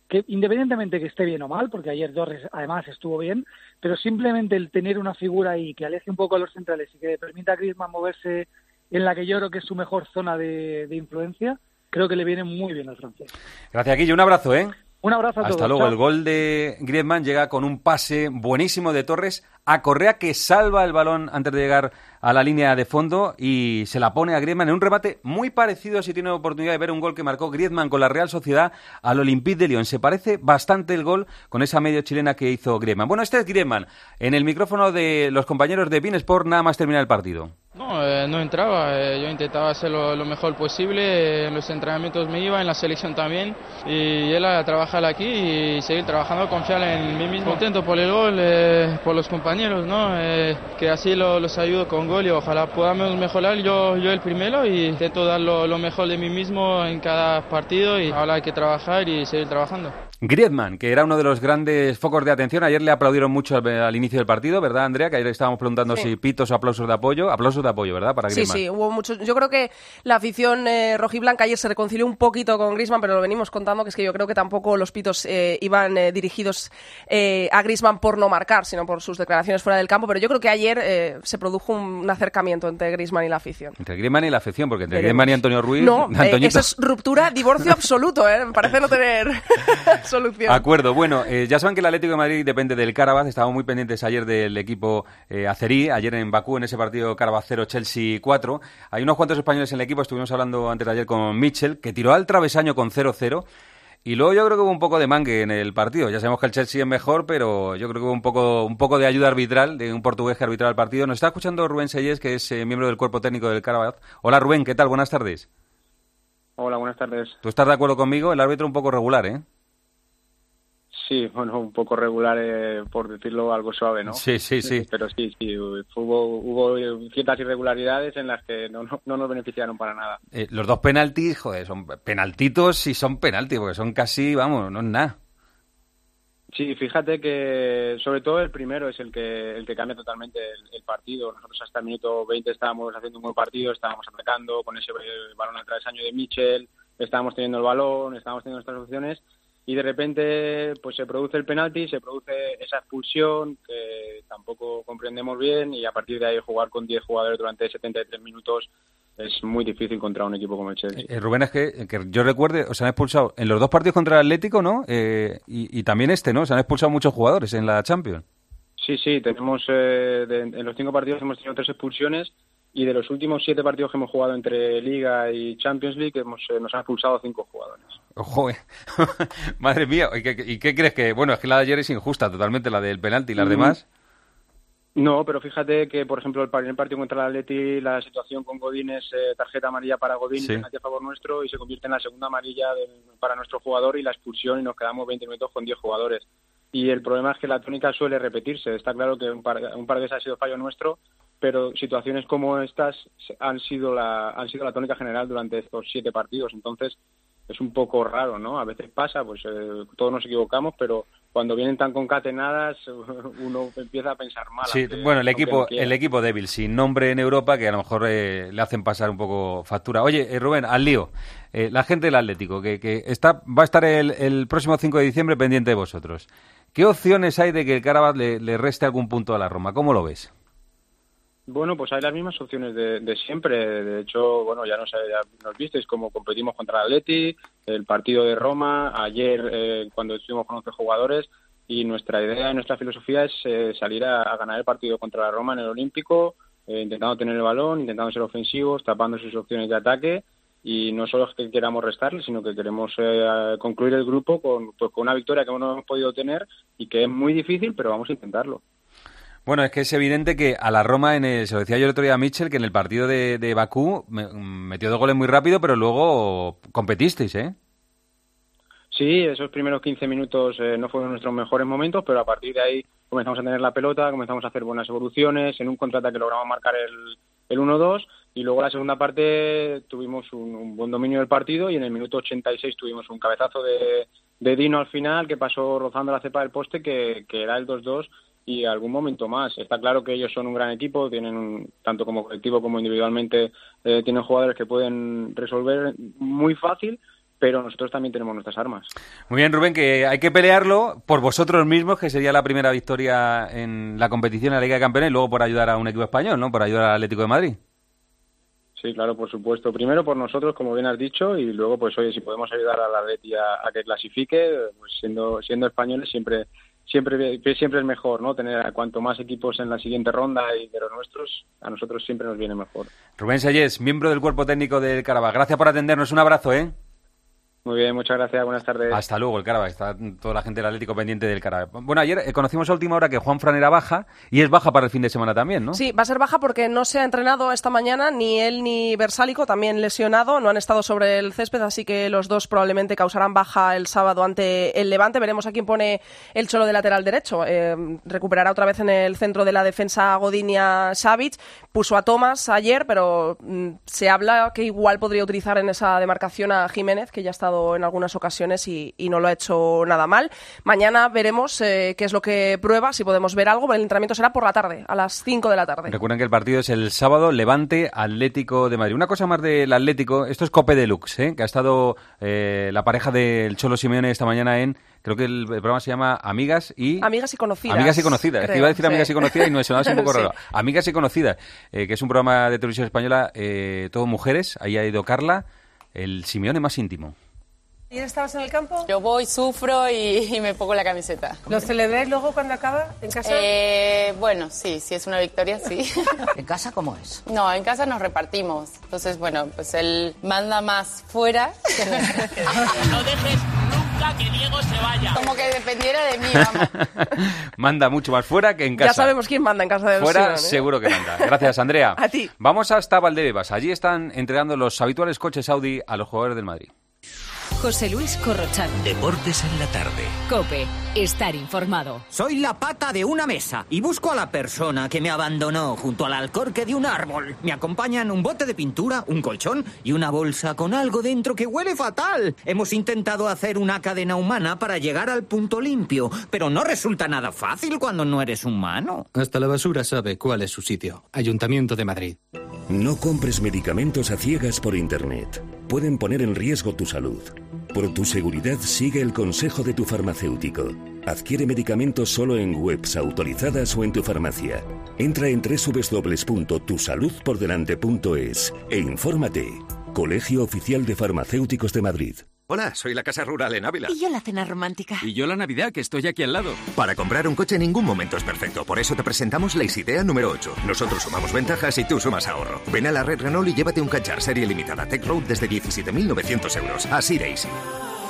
que independientemente que esté bien o mal, porque ayer Torres además estuvo bien, pero simplemente el tener una figura ahí que aleje un poco a los centrales y que permita a Griezmann moverse en la que yo creo que es su mejor zona de influencia, creo que le viene muy bien al francés. Gracias, Guillo. Un abrazo, ¿eh? Un abrazo a todos. Hasta luego. Chao. El gol de Griezmann llega con un pase buenísimo de Torres a Correa, que salva el balón antes de llegar a la línea de fondo y se la pone a Griezmann en un remate muy parecido, si tiene oportunidad de ver un gol que marcó Griezmann con la Real Sociedad al Olympique de Lyon. Se parece bastante el gol con esa medio chilena que hizo Griezmann. Bueno, este es Griezmann en el micrófono de los compañeros de beIN Sport nada más terminar el partido. No entraba, yo intentaba hacer lo mejor posible, en los entrenamientos me iba, en la selección también, y él a trabajar aquí y seguir trabajando, confiar en mí mismo. Contento por el gol, por los compañeros, ¿no? Que así los ayudo con gol y ojalá podamos mejorar yo el primero y intento dar lo mejor de mí mismo en cada partido y ahora hay que trabajar y seguir trabajando. Griezmann, que era uno de los grandes focos de atención, ayer le aplaudieron mucho al inicio del partido, ¿verdad, Andrea? Que ayer estábamos preguntando si pitos o aplausos de apoyo, ¿verdad? Para Griezmann. Sí, hubo muchos. Yo creo que la afición rojiblanca ayer se reconcilió un poquito con Griezmann, pero lo venimos contando, que es que yo creo que tampoco los pitos iban dirigidos a Griezmann por no marcar, sino por sus declaraciones fuera del campo, pero yo creo que ayer se produjo un acercamiento entre Griezmann y la afición. Entre Griezmann y la afición, porque entre Griezmann y Antonio Ruiz... No, eso es ruptura, divorcio absoluto, me parece no tener solución. Acuerdo, bueno, ya saben que el Atlético de Madrid depende del Karabakh, estábamos muy pendientes ayer del equipo azerí, ayer en Bakú, en ese partido Karabakh 0, Chelsea 4. Hay unos cuantos españoles en el equipo, estuvimos hablando antes de ayer con Mitchell, que tiró al travesaño con 0-0, y luego yo creo que hubo un poco de mangue en el partido. Ya sabemos que el Chelsea es mejor, pero yo creo que hubo un poco de ayuda arbitral, de un portugués que arbitraba el partido. Nos está escuchando Rubén Sellés, que es miembro del cuerpo técnico del Karabakh. Hola Rubén, ¿qué tal? Buenas tardes. Hola, buenas tardes. ¿Tú estás de acuerdo conmigo? El árbitro un poco regular, ¿eh? Sí, bueno, un poco regular, por decirlo algo suave, ¿no? Sí. Pero sí, hubo ciertas irregularidades en las que no nos beneficiaron para nada. Los dos penaltis, joder, son penaltitos y son penaltis, porque son casi, vamos, no es nada. Sí, fíjate que sobre todo el primero es el que cambia totalmente el partido. Nosotros hasta el minuto 20 estábamos haciendo un buen partido, estábamos atacando con ese balón al travesaño de Mitchell, estábamos teniendo el balón, estábamos teniendo nuestras opciones. Y de repente pues se produce el penalti, se produce esa expulsión que tampoco comprendemos bien y a partir de ahí jugar con 10 jugadores durante 73 minutos es muy difícil contra un equipo como el Chelsea. Rubén, es que yo recuerde, os han expulsado en los dos partidos contra el Atlético, ¿no? Y también ¿no? Se han expulsado muchos jugadores en la Champions. Sí, tenemos en los 5 partidos hemos tenido 3 expulsiones y de los últimos 7 partidos que hemos jugado entre Liga y Champions League nos han expulsado 5 jugadores. Ojo, madre mía, ¿y qué crees que...? Bueno, es que la de ayer es injusta totalmente, la del penalti y las demás. No, pero fíjate que, por ejemplo, el partido contra el Atleti, la situación con Godín es tarjeta amarilla para Godín, penalti a favor nuestro y se convierte en la segunda amarilla para nuestro jugador y la expulsión y nos quedamos 20 minutos con 10 jugadores. Y el problema es que la tónica suele repetirse. Está claro que un par de veces ha sido fallo nuestro, pero situaciones como estas han sido la tónica general durante estos 7 partidos. Entonces es un poco raro, ¿no? A veces pasa, pues todos nos equivocamos, pero cuando vienen tan concatenadas uno empieza a pensar mal. Sí, bueno, el equipo débil, sin nombre en Europa, que a lo mejor le hacen pasar un poco factura. Oye, Rubén, al lío. La gente del Atlético, que va a estar el próximo 5 de diciembre pendiente de vosotros. ¿Qué opciones hay de que el Karabakh le reste algún punto a la Roma? ¿Cómo lo ves? Bueno, pues hay las mismas opciones de siempre. De hecho, bueno, ya nos visteis cómo competimos contra el Atleti, el partido de Roma, ayer cuando estuvimos con 11 jugadores, y nuestra idea y nuestra filosofía es salir a ganar el partido contra la Roma en el Olímpico, intentando tener el balón, intentando ser ofensivos, tapando sus opciones de ataque, y no solo es que queramos restarle, sino que queremos concluir el grupo con una victoria que no hemos podido tener y que es muy difícil, pero vamos a intentarlo. Bueno, es que es evidente que a la Roma, se lo decía yo el otro día a Mitchell, que en el partido de Bakú metió 2 goles muy rápido, pero luego competisteis, ¿eh? Sí, esos primeros 15 minutos no fueron nuestros mejores momentos, pero a partir de ahí comenzamos a tener la pelota, comenzamos a hacer buenas evoluciones, en un contraataque logramos marcar el 1-2 y luego la segunda parte tuvimos un buen dominio del partido y en el minuto 86 tuvimos un cabezazo de Dino al final que pasó rozando la cepa del poste que era el 2-2 y algún momento más. Está claro que ellos son un gran equipo, tienen tanto como colectivo como individualmente tienen jugadores que pueden resolver muy fácil, pero nosotros también tenemos nuestras armas. Muy bien, Rubén, que hay que pelearlo por vosotros mismos, que sería la primera victoria en la competición en la Liga de Campeones, y luego por ayudar a un equipo español, ¿no? Por ayudar al Atlético de Madrid. Sí, claro, por supuesto. Primero por nosotros, como bien has dicho, y luego, pues oye, si podemos ayudar al Atleti a que clasifique, pues siendo españoles siempre es mejor, ¿no? Tener cuanto más equipos en la siguiente ronda y de los nuestros, a nosotros siempre nos viene mejor. Rubén Sellés, miembro del cuerpo técnico del Karabakh. Gracias por atendernos. Un abrazo, ¿eh? Muy bien, muchas gracias, buenas tardes. Hasta luego, el Karabakh, está toda la gente del Atlético pendiente del Karabakh. Bueno, ayer conocimos a última hora que Juanfran era baja, y es baja para el fin de semana también, ¿no? Sí, va a ser baja porque no se ha entrenado esta mañana, ni él ni Versálico, también lesionado, no han estado sobre el césped, así que los dos probablemente causarán baja el sábado ante el Levante. Veremos a quién pone el Cholo de lateral derecho. Recuperará otra vez en el centro de la defensa Godín y a Savic. Puso a Tomás ayer, pero se habla que igual podría utilizar en esa demarcación a Jiménez, que ya ha estado en algunas ocasiones y no lo ha hecho nada mal. Mañana veremos qué es lo que prueba, si podemos ver algo. El entrenamiento será por la tarde, a las 5 de la tarde. Recuerden que el partido es el sábado, Levante Atlético de Madrid. Una cosa más del Atlético, esto es Cope Deluxe, que ha estado la pareja del Cholo Simeone esta mañana creo que el programa se llama Amigas y Conocidas. Amigas y Conocidas. Creo, iba a decir sí. Amigas y Conocidas y no, sonaba así un poco Sí. raro. Amigas y Conocidas, que es un programa de televisión española, todo mujeres. Ahí ha ido Carla, el Simeone más íntimo. ¿Y estabas en el campo? Yo voy, sufro y me pongo la camiseta. ¿Lo celebráis luego cuando acaba en casa? Bueno, sí, si es una victoria, sí. ¿En casa cómo es? No, en casa nos repartimos. Entonces, bueno, pues él manda más fuera. No dejes nunca que Diego se vaya. Como que dependiera de mí, vamos. Manda mucho más fuera que en casa. Ya sabemos quién manda en casa de Fuera Simeone, ¿eh? seguro que manda. Gracias, Andrea. A ti. Vamos hasta Valdebebas. Allí están entregando los habituales coches Audi a los jugadores del Madrid. José Luis Corrochano. Deportes en la tarde. COPE. Estar informado. Soy la pata de una mesa y busco a la persona que me abandonó junto al alcorque de un árbol. Me acompañan un bote de pintura, un colchón y una bolsa con algo dentro que huele fatal. Hemos intentado hacer una cadena humana para llegar al punto limpio, pero no resulta nada fácil cuando no eres humano. Hasta la basura sabe cuál es su sitio. Ayuntamiento de Madrid. No compres medicamentos a ciegas por Internet. Pueden poner en riesgo tu salud. Por tu seguridad, sigue el consejo de tu farmacéutico. Adquiere medicamentos solo en webs autorizadas o en tu farmacia. Entra en www.tusaludpordelante.es e infórmate. Colegio Oficial de Farmacéuticos de Madrid. Hola, soy la Casa Rural en Ávila. Y yo la cena romántica. Y yo la Navidad, que estoy aquí al lado. Para comprar un coche ningún momento es perfecto. Por eso te presentamos la Isidea número 8. Nosotros sumamos ventajas y tú sumas ahorro. Ven a la red Renault y llévate un Kadjar serie limitada Tech Road desde 17.900 euros. Así de easy.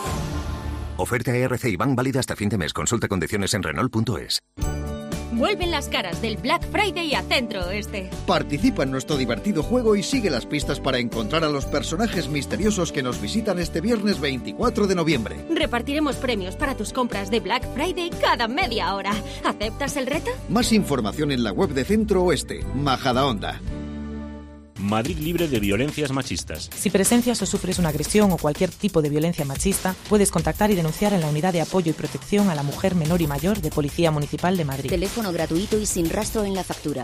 Oferta ERC y Bank válida hasta fin de mes. Consulta condiciones en Renault.es. Vuelven las caras del Black Friday a Centro Oeste. Participa en nuestro divertido juego y sigue las pistas para encontrar a los personajes misteriosos que nos visitan este viernes 24 de noviembre. Repartiremos premios para tus compras de Black Friday cada media hora. ¿Aceptas el reto? Más información en la web de Centro Oeste, Majadahonda. Madrid libre de violencias machistas. Si presencias o sufres una agresión o cualquier tipo de violencia machista, puedes contactar y denunciar en la Unidad de Apoyo y Protección a la Mujer Menor y Mayor de Policía Municipal de Madrid. Teléfono gratuito y sin rastro en la factura.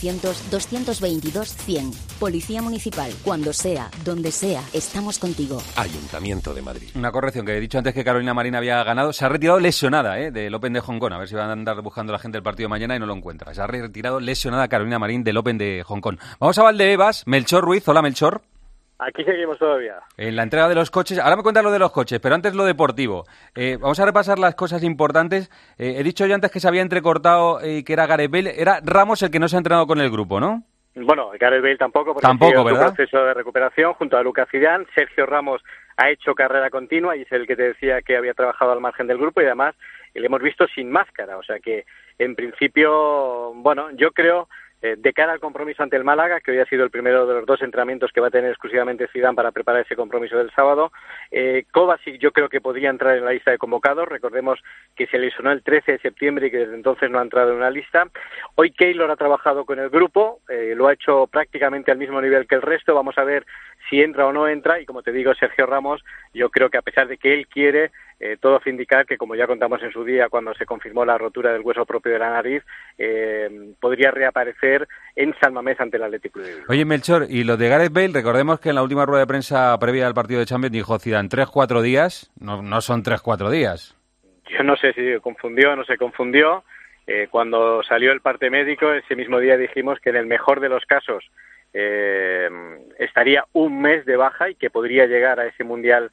900-222-100. Policía Municipal. Cuando sea, donde sea, estamos contigo. Ayuntamiento de Madrid. Una corrección, que he dicho antes que Carolina Marín había ganado. Se ha retirado lesionada del Open de Hong Kong. A ver si van a andar buscando la gente el partido mañana y no lo encuentra. Se ha retirado lesionada Carolina Marín del Open de Hong Kong. Vamos a Valdebebas. Melchor Ruiz, hola Melchor. Aquí seguimos todavía. En la entrega de los coches, ahora me cuentas lo de los coches, pero antes lo deportivo. Vamos a repasar las cosas importantes. He dicho yo antes que se había entrecortado y que era Gareth Bale. Era Ramos el que no se ha entrenado con el grupo, ¿no? Bueno, Gareth Bale tampoco, porque tampoco, sigue ¿verdad? su proceso de recuperación junto a Lucas Zidane. Sergio Ramos ha hecho carrera continua y es el que te decía que había trabajado al margen del grupo y además le hemos visto sin máscara. O sea que, en principio, bueno, yo creo... de cara al compromiso ante el Málaga, que hoy ha sido el primero de los dos entrenamientos que va a tener exclusivamente Zidane para preparar ese compromiso del sábado, Kovacic yo creo que podría entrar en la lista de convocados. Recordemos que se lesionó el 13 de septiembre y que desde entonces no ha entrado en una lista. Hoy Keylor ha trabajado con el grupo, lo ha hecho prácticamente al mismo nivel que el resto. Vamos a ver si entra o no entra y, como te digo, Sergio Ramos, yo creo que a pesar de que él quiere, todo hace indicar que, como ya contamos en su día cuando se confirmó la rotura del hueso propio de la nariz, podría reaparecer en San Mamés ante el Athletic Club de Bilbao. Oye, Melchor, y lo de Gareth Bale, recordemos que en la última rueda de prensa previa al partido de Champions dijo Zidane, 3-4 días, no son 3-4 días. Yo no sé si se confundió o no se confundió. Cuando salió el parte médico, ese mismo día dijimos que en el mejor de los casos estaría un mes de baja y que podría llegar a ese Mundial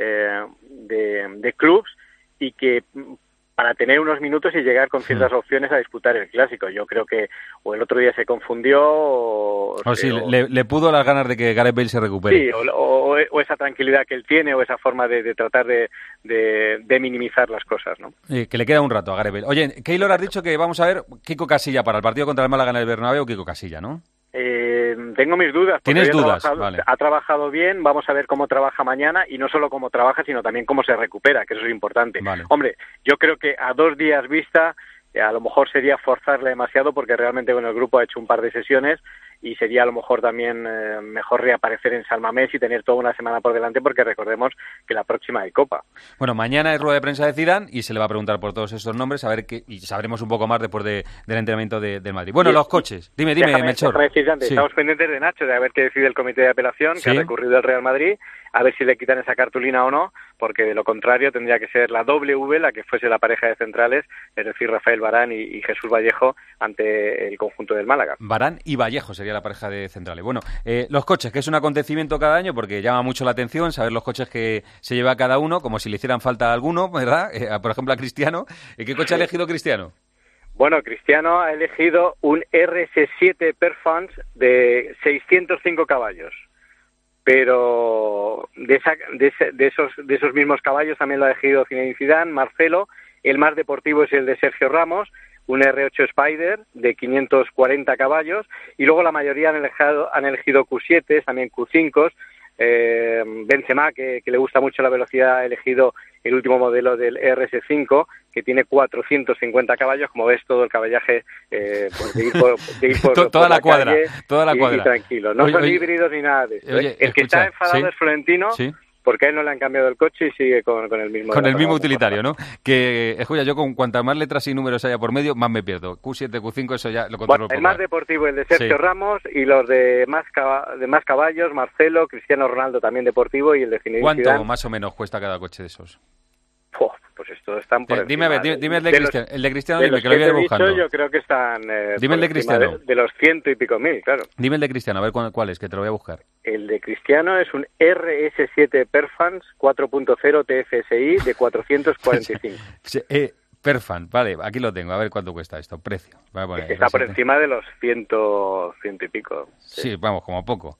de clubs, y que para tener unos minutos y llegar con ciertas opciones a disputar el Clásico. Yo creo que o el otro día se confundió le pudo las ganas de que Gareth Bale se recupere. Sí, o esa tranquilidad que él tiene, o esa forma de tratar de minimizar las cosas, ¿no? Que le queda un rato a Gareth Bale. Oye, Keylor, has dicho que vamos a ver Kiko Casilla para el partido contra el Málaga en el Bernabéu, Kiko Casilla, ¿no? Tengo mis dudas. ¿Tienes dudas? Vale. Ha trabajado bien, vamos a ver cómo trabaja mañana, y no solo cómo trabaja, sino también cómo se recupera, que eso es importante. Vale. Hombre, yo creo que a 2 días vista, a lo mejor sería forzarle demasiado, porque realmente el grupo ha hecho un par de sesiones, y sería a lo mejor también mejor reaparecer en San Mamés y tener toda una semana por delante, porque recordemos que la próxima hay Copa. Bueno, mañana es rueda de prensa de Zidane y se le va a preguntar por todos esos nombres, y sabremos un poco más después del entrenamiento del Madrid. Bueno, los coches. Dime, Melchor. Estamos pendientes de Nacho, de a ver qué decide el comité de apelación, que ha recurrido al Real Madrid, a ver si le quitan esa cartulina o no, porque de lo contrario tendría que ser la W la que fuese la pareja de centrales, es decir, Rafael Varane y Jesús Vallejo, ante el conjunto del Málaga. Varane y Vallejo sería la pareja de centrales. Bueno, los coches, que es un acontecimiento cada año, porque llama mucho la atención saber los coches que se lleva cada uno, como si le hicieran falta a alguno, ¿verdad? Por ejemplo, a Cristiano. ¿Qué coche ha elegido Cristiano? Bueno, Cristiano ha elegido un RS7 Performance de 605 caballos. Pero de esos mismos caballos también lo ha elegido Zinedine Zidane, Marcelo. El más deportivo es el de Sergio Ramos, un R8 Spider de 540 caballos, y luego la mayoría han elegido Q7, también Q5. Benzema, que le gusta mucho la velocidad, ha elegido el último modelo del RS5, que tiene 450 caballos. Como ves, todo el caballaje de ir por toda la cuadra, calle, toda la cuadra. Y tranquilo. No son híbridos ni nada de eso. El que está enfadado es Florentino, porque a él no le han cambiado el coche y sigue con el mismo. Con el mismo utilitario, ¿no? Que, escucha, yo con cuantas más letras y números haya por medio, más me pierdo. Q7, Q5, eso ya lo controlo. Bueno, el más deportivo, el de Sergio Ramos, y los de más caballos, Marcelo, Cristiano Ronaldo también deportivo, y el de Zinedine Zidane. ¿Cuánto más o menos cuesta cada coche de esos? Pues estos están por encima. Dime el de Cristiano. El de Cristiano, de dime, los que lo voy a ir buscando. Yo creo que están dime el de Cristiano. De los 100 y pico mil, claro. Dime el de Cristiano, a ver cuál es, que te lo voy a buscar. El de Cristiano es un RS7 Perfans 4.0 TFSI de 445. Perfan, vale, aquí lo tengo, a ver cuánto cuesta esto, precio. Está por encima de los 100 y pico. Sí, vamos, como poco.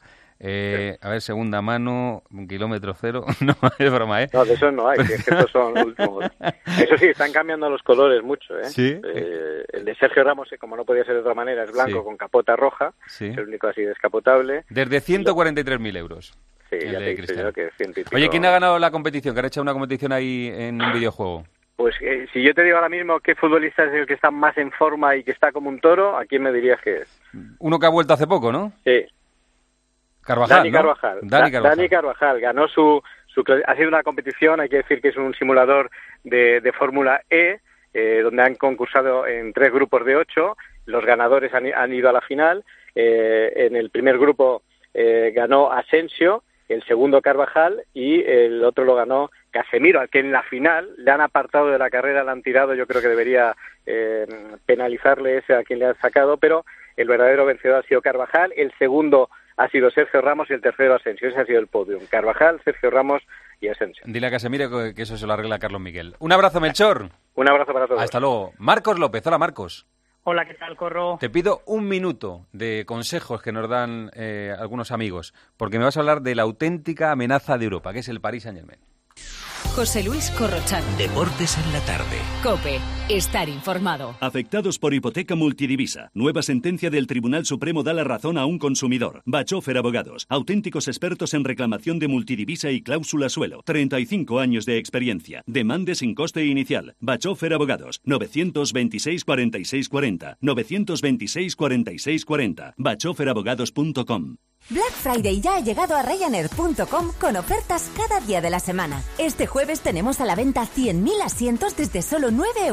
A ver, segunda mano, kilómetro cero. No, es broma, ¿eh? No, de esos no hay, que estos son últimos. Eso sí, están cambiando los colores mucho, ¿eh? Sí. El de Sergio Ramos, como no podía ser de otra manera, es blanco con capota roja. Sí. Es el único así descapotable. Desde 143.000 euros. Sí, ya te he dicho yo que 100 y pico. Oye, ¿quién ha ganado la competición? Que han hecho una competición ahí en un videojuego. Pues si yo te digo ahora mismo qué futbolista es el que está más en forma y que está como un toro, ¿a quién me dirías que es? Uno que ha vuelto hace poco, ¿no? Sí. Carvajal, Dani Carvajal. Dani Carvajal ganó ha sido una competición, hay que decir que es un simulador de Fórmula E, donde han concursado en 3 grupos de 8, los ganadores han ido a la final. En el primer grupo ganó Asensio, el segundo Carvajal, y el otro lo ganó Casemiro, al que en la final le han apartado de la carrera, le han tirado. Yo creo que debería penalizarle ese a quien le han sacado, pero el verdadero vencedor ha sido Carvajal, el segundo ha sido Sergio Ramos y el tercero Asensio. Ese ha sido el podium: Carvajal, Sergio Ramos y Asensio. Dile a Casemiro que eso se lo arregla Carlos Miguel. Un abrazo, Melchor. Un abrazo para todos. Hasta luego. Marcos López. Hola, Marcos. Hola, ¿qué tal, Corro? Te pido un minuto de consejos que nos dan algunos amigos, porque me vas a hablar de la auténtica amenaza de Europa, que es el Paris Saint-Germain. José Luis Corrochano. Deportes en la tarde. COPE. Estar informado. Afectados por hipoteca multidivisa. Nueva sentencia del Tribunal Supremo da la razón a un consumidor. Bachofer Abogados. Auténticos expertos en reclamación de multidivisa y cláusula suelo. 35 años de experiencia. Demande sin coste inicial. Bachofer Abogados. 926 46 40. 926 46 40. bachoferabogados.com. Black Friday ya ha llegado a Ryanair.com con ofertas cada día de la semana. Este jueves tenemos a la venta 100.000 asientos desde solo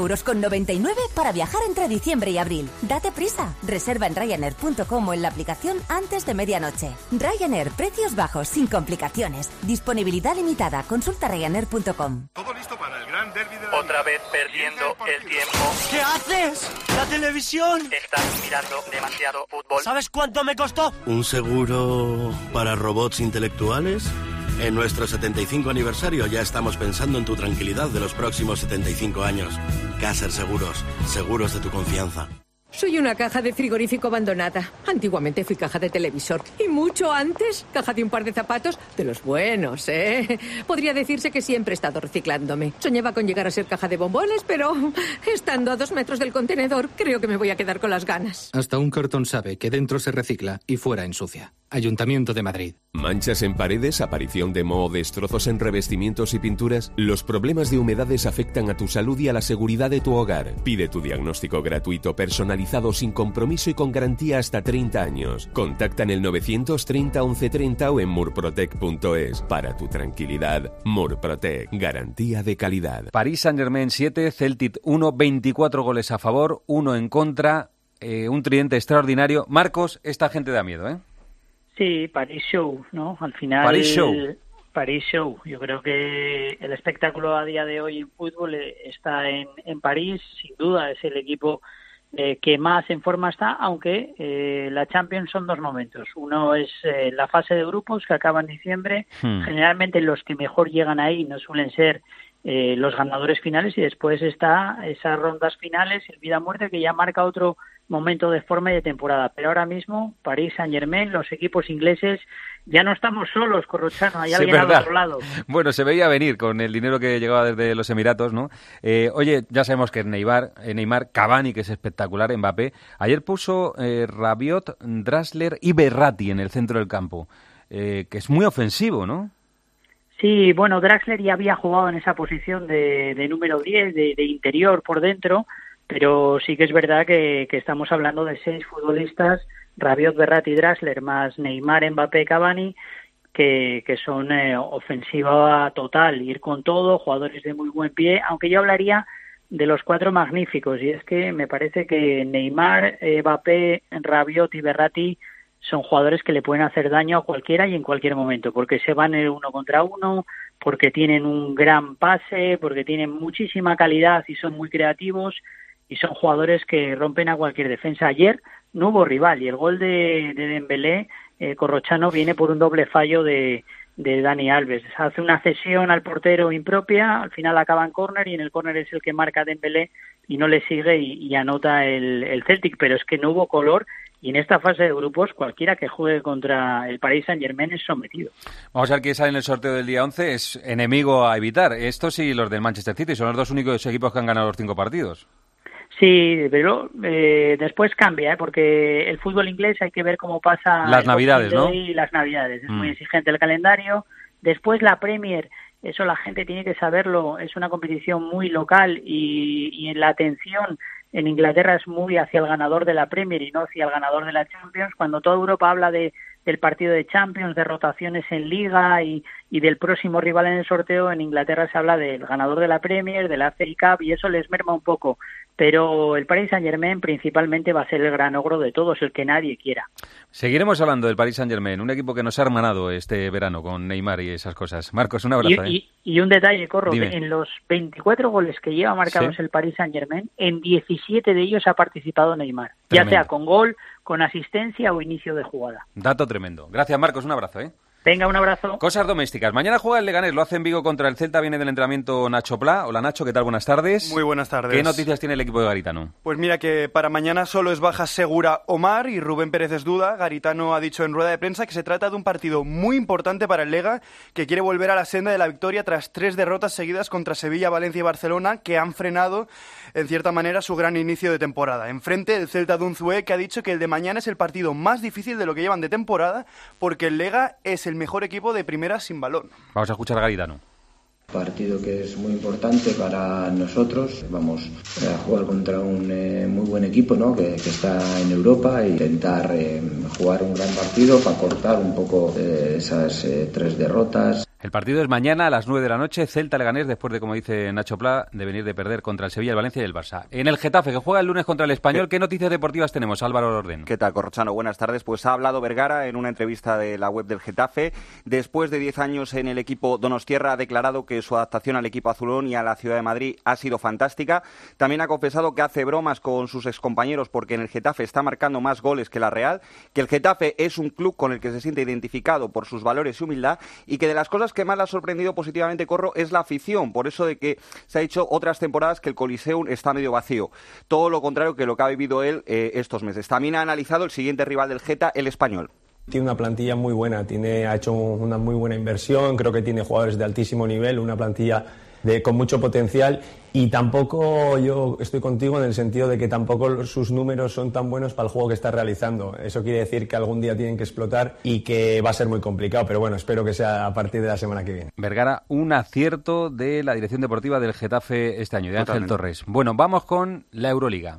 9,99 € para viajar entre diciembre y abril. Date prisa, reserva en Ryanair.com o en la aplicación antes de medianoche. Ryanair, precios bajos, sin complicaciones. Disponibilidad limitada, consulta Ryanair.com. Todo listo para el gran derbi de Otra vez perdiendo el tiempo. ¿Qué haces? ¿La televisión? Estás mirando demasiado fútbol. ¿Sabes cuánto me costó? ¿Un seguro para robots intelectuales? En nuestro 75 aniversario ya estamos pensando en tu tranquilidad de los próximos 75 años. Caser Seguros, seguros de tu confianza. Soy una caja de frigorífico abandonada. Antiguamente fui caja de televisor. Y mucho antes, caja de un par de zapatos de los buenos, ¿eh? Podría decirse que siempre he estado reciclándome. Soñaba con llegar a ser caja de bombones, pero estando a 2 metros del contenedor, creo que me voy a quedar con las ganas. Hasta un cartón sabe que dentro se recicla y fuera ensucia. Ayuntamiento de Madrid. ¿Manchas en paredes, aparición de moho, destrozos en revestimientos y pinturas? Los problemas de humedades afectan a tu salud y a la seguridad de tu hogar. Pide tu diagnóstico gratuito, personalizado, sin compromiso y con garantía hasta 30 años. Contacta en el 930 1130 o en murprotec.es. Para tu tranquilidad, Murprotec, garantía de calidad. París Saint-Germain 7, Celtic 1, 24 goles a favor, 1 en contra, un tridente extraordinario. Marcos, esta gente da miedo, ¿eh? Sí, París Show, ¿no? Al final... París Show. Yo creo que el espectáculo a día de hoy en fútbol está en París. Sin duda es el equipo que más en forma está, aunque la Champions son 2 momentos. Uno es la fase de grupos que acaba en diciembre. Generalmente los que mejor llegan ahí no suelen ser los ganadores finales, y después está esas rondas finales, el vida o muerte, que ya marca otro momento de forma y de temporada. Pero ahora mismo París Saint-Germain, los equipos ingleses, ya no estamos solos, Corrochano, hay alguien al otro lado. Bueno, se veía venir con el dinero que llegaba desde los Emiratos, ¿no? Oye, ya sabemos que Neymar, Cavani, que es espectacular, Mbappé. Ayer puso Rabiot, Draxler y Verratti en el centro del campo, que es muy ofensivo, ¿no? Sí, bueno, Draxler ya había jugado en esa posición de número 10, de interior por dentro, pero sí que es verdad que estamos hablando de 6 futbolistas, Rabiot, Verratti, Draxler, más Neymar, Mbappé, Cavani, que son ofensiva total, ir con todo, jugadores de muy buen pie, aunque yo hablaría de los 4 magníficos, y es que me parece que Neymar, Mbappé, Rabiot y Verratti son jugadores que le pueden hacer daño a cualquiera y en cualquier momento, porque se van el 1 contra 1, porque tienen un gran pase, porque tienen muchísima calidad y son muy creativos, y son jugadores que rompen a cualquier defensa. Ayer no hubo rival, y el gol de Dembélé, Corrochano, viene por un doble fallo de Dani Alves. Hace una cesión al portero impropia, al final acaba en córner, y en el córner es el que marca Dembélé y no le sigue y anota el Celtic, pero es que no hubo color. Y en esta fase de grupos, cualquiera que juegue contra el Paris Saint-Germain es sometido. Vamos a ver quién sale en el sorteo del día 11. Es enemigo a evitar. Estos y los del Manchester City son los 2 únicos equipos que han ganado los 5 partidos. Sí, pero después cambia, porque el fútbol inglés hay que ver cómo pasa las Navidades, ¿no? Y las Navidades. Es muy exigente el calendario. Después la Premier, eso la gente tiene que saberlo, es una competición muy local, y la atención en Inglaterra es muy hacia el ganador de la Premier y no hacia el ganador de la Champions. Cuando toda Europa habla del partido de Champions, de rotaciones en Liga y del próximo rival en el sorteo, en Inglaterra se habla del ganador de la Premier, de la FA Cup, y eso les merma un poco. Pero el Paris Saint-Germain principalmente va a ser el gran ogro de todos, el que nadie quiera. Seguiremos hablando del Paris Saint-Germain, un equipo que nos ha hermanado este verano con Neymar y esas cosas. Marcos, un abrazo. Y un detalle, Corro, en los 24 goles que lleva marcados el Paris Saint-Germain, en 17 de ellos ha participado Neymar. Tremendo. Ya sea con gol, con asistencia o inicio de jugada. Dato tremendo. Gracias, Marcos, un abrazo, ¿eh? Venga, un abrazo. Cosas domésticas. Mañana juega el Leganés, lo hace en Vigo contra el Celta, viene del entrenamiento Nacho Pla. Hola Nacho, ¿qué tal? Buenas tardes. Muy buenas tardes. ¿Qué noticias tiene el equipo de Garitano? Pues mira que para mañana solo es baja segura Omar y Rubén Pérez es duda. Garitano ha dicho en rueda de prensa que se trata de un partido muy importante para el Lega, que quiere volver a la senda de la victoria tras 3 derrotas seguidas contra Sevilla, Valencia y Barcelona, que han frenado en cierta manera su gran inicio de temporada. Enfrente el Celta de Unzué, que ha dicho que el de mañana es el partido más difícil de lo que llevan de temporada, porque el Lega es el mejor equipo de primera sin balón. Vamos a escuchar a Garitano. Partido que es muy importante para nosotros. Vamos a jugar contra un muy buen equipo, ¿no? que está en Europa, e intentar jugar un gran partido para cortar un poco esas 3 derrotas. El partido es mañana a las 9 de la noche, Celta-Leganés, después de, como dice Nacho Pla, de venir de perder contra el Sevilla, el Valencia y el Barça. En el Getafe, que juega el lunes contra el Español, ¿qué noticias deportivas tenemos? Álvaro Orden. ¿Qué tal, Corrochano? Buenas tardes. Pues ha hablado Vergara en una entrevista de la web del Getafe. Después de 10 años en el equipo donostiarra, ha declarado que su adaptación al equipo azulón y a la ciudad de Madrid ha sido fantástica. También ha confesado que hace bromas con sus excompañeros porque en el Getafe está marcando más goles que la Real, que el Getafe es un club con el que se siente identificado por sus valores y humildad, y que de las cosas que más le ha sorprendido positivamente, Corro, es la afición, por eso de que se ha dicho otras temporadas que el Coliseum está medio vacío. Todo lo contrario que lo que ha vivido él estos meses. También ha analizado el siguiente rival del Geta, el Español. Tiene una plantilla muy buena, ha hecho una muy buena inversión, creo que tiene jugadores de altísimo nivel, una plantilla con mucho potencial, y tampoco yo estoy contigo en el sentido de que tampoco sus números son tan buenos para el juego que está realizando. Eso quiere decir que algún día tienen que explotar y que va a ser muy complicado, pero bueno, espero que sea a partir de la semana que viene. Vergara, un acierto de la dirección deportiva del Getafe este año, de Ángel Torres. Bueno, vamos con la Euroliga.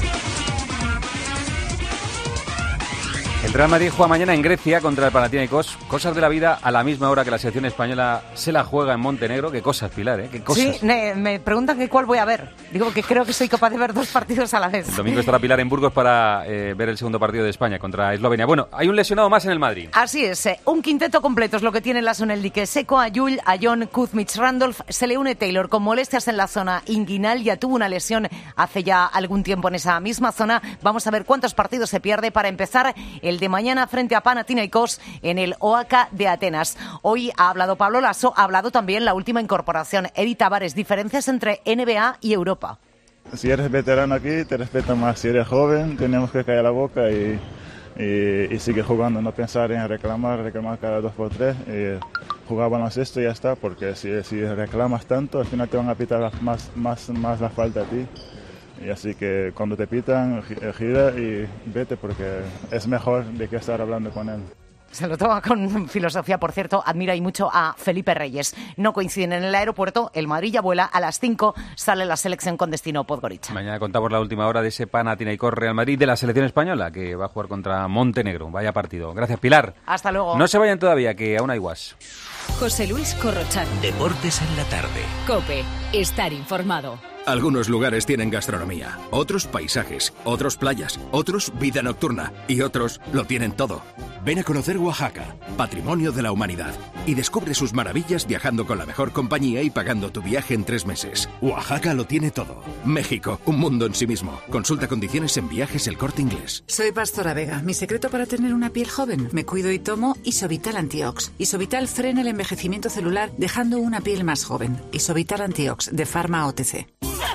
El Real Madrid juega mañana en Grecia contra el Panathinaikos. Cosas de la vida a la misma hora que la selección española se la juega en Montenegro. Qué cosas, Pilar, ¿eh? Qué cosas. Sí, me preguntan que cuál voy a ver. Digo que creo que soy capaz de ver 2 partidos a la vez. El domingo estará Pilar en Burgos para ver el segundo partido de España contra Eslovenia. Bueno, hay un lesionado más en el Madrid. Así es, un quinteto completo es lo que tiene la Soneldique. Seco, Ayul, Ayón, Kuzmich, Randolph. Se le une Taylor con molestias en la zona inguinal. Ya tuvo una lesión hace ya algún tiempo en esa misma zona. Vamos a ver cuántos partidos se pierde para empezar el de mañana frente a Panathinaikos en el OAK de Atenas. Hoy ha hablado Pablo Lasso, ha hablado también la última incorporación, Edi Tavares, diferencias entre NBA y Europa. Si eres veterano aquí, te respetan más. Si eres joven, tenemos que callar la boca y sigue jugando, no pensar en reclamar cada 2x3, jugar baloncesto y ya está, porque si reclamas tanto, al final te van a pitar más la falta a ti. Y así que cuando te pitan, gira y vete, porque es mejor de que estar hablando con él. Se lo toma con filosofía, por cierto, admira y mucho a Felipe Reyes. No coinciden en el aeropuerto, el Madrid ya vuela, a las 5 sale la selección con destino Podgorica. Mañana contamos la última hora de ese Panathinaikos Real Madrid de la selección española, que va a jugar contra Montenegro. Vaya partido. Gracias, Pilar. Hasta luego. No se vayan todavía, que aún hay guas. José Luis Corrochano. Deportes en la tarde. COPE. Estar informado. Algunos lugares tienen gastronomía, otros paisajes, otros playas, otros vida nocturna y otros lo tienen todo. Ven a conocer Oaxaca, patrimonio de la humanidad, y descubre sus maravillas viajando con la mejor compañía y pagando tu viaje en 3 meses. Oaxaca lo tiene todo. México, un mundo en sí mismo. Consulta condiciones en Viajes El Corte Inglés. Soy Pastora Vega. Mi secreto para tener una piel joven. Me cuido y tomo Isovital Antiox. Isovital frena el envejecimiento celular dejando una piel más joven. Isovital Antiox de Pharma OTC.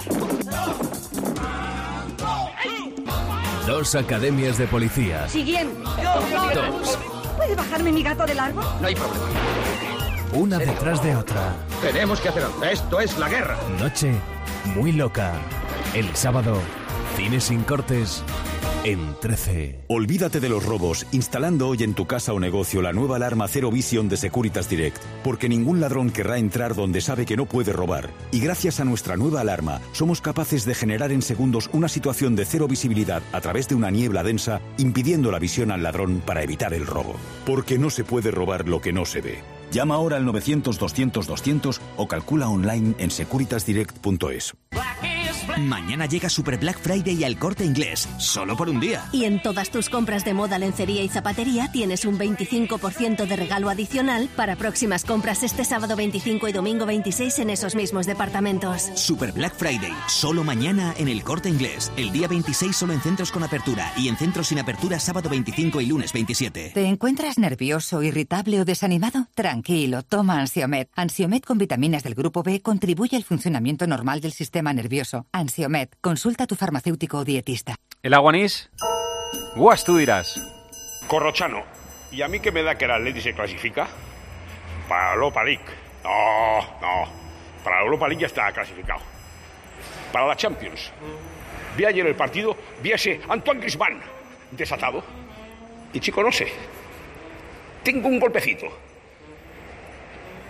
2 academias de policía. Siguiente. 2. ¿Puede bajarme mi gato del árbol? No hay problema. Una detrás de otra. Tenemos que hacer algo. Esto es la guerra. Noche muy loca. El sábado, cine sin cortes. En 13. Olvídate de los robos instalando hoy en tu casa o negocio la nueva alarma Zero Vision de Securitas Direct, porque ningún ladrón querrá entrar donde sabe que no puede robar. Y gracias a nuestra nueva alarma, somos capaces de generar en segundos una situación de cero visibilidad a través de una niebla densa, impidiendo la visión al ladrón para evitar el robo. Porque no se puede robar lo que no se ve. Llama ahora al 900-200-200 o calcula online en securitasdirect.es. Mañana llega Super Black Friday al Corte Inglés, solo por un día. Y en todas tus compras de moda, lencería y zapatería tienes un 25% de regalo adicional para próximas compras este sábado 25 y domingo 26 en esos mismos departamentos. Super Black Friday, solo mañana en el Corte Inglés. El día 26 solo en centros con apertura y en centros sin apertura sábado 25 y lunes 27. ¿Te encuentras nervioso, irritable o desanimado? Tranquilo, toma Ansiomed. Ansiomed con vitaminas del grupo B contribuye al funcionamiento normal del sistema nervioso. Ansiomed, consulta a tu farmacéutico o dietista. ¿El Aguanís? Guas, tú dirás. Corrochano, ¿y a mí qué me da que el Atleti se clasifica? Para la Europa League. No. Para la Europa League ya está clasificado. Para la Champions. Vi ayer el partido, vi a ese Antoine Griezmann desatado. Y chico, no sé. Tengo un golpecito.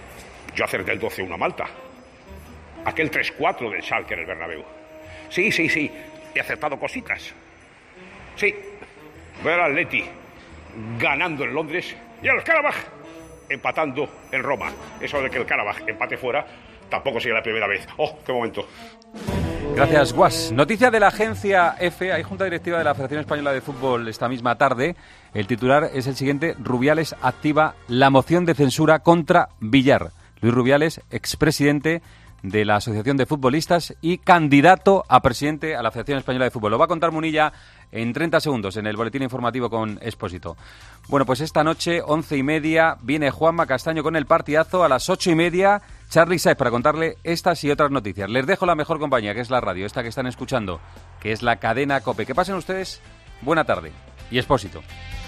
Yo acerté el 12-1 a Malta. Aquel 3-4 del Schalke en el Bernabéu. Sí, he acertado cositas. Sí, ver al Atleti ganando en Londres y al Karabaj empatando en Roma. Eso de que el Karabaj empate fuera tampoco sería la primera vez. ¡Oh, qué momento! Gracias, Guas. Noticia de la agencia EFE. Hay junta directiva de la Federación Española de Fútbol esta misma tarde. El titular es el siguiente: Rubiales activa la moción de censura contra Villar. Luis Rubiales, expresidente de la Asociación de Futbolistas y candidato a presidente a la Federación Española de Fútbol. Lo va a contar Munilla en 30 segundos en el boletín informativo con Expósito. Bueno, pues esta noche, 11:30, viene Juanma Castaño con el partidazo. A las 8:30, Charly Saez para contarle estas y otras noticias. Les dejo la mejor compañía, que es la radio, esta que están escuchando, que es la cadena COPE. Que pasen ustedes buena tarde y Expósito.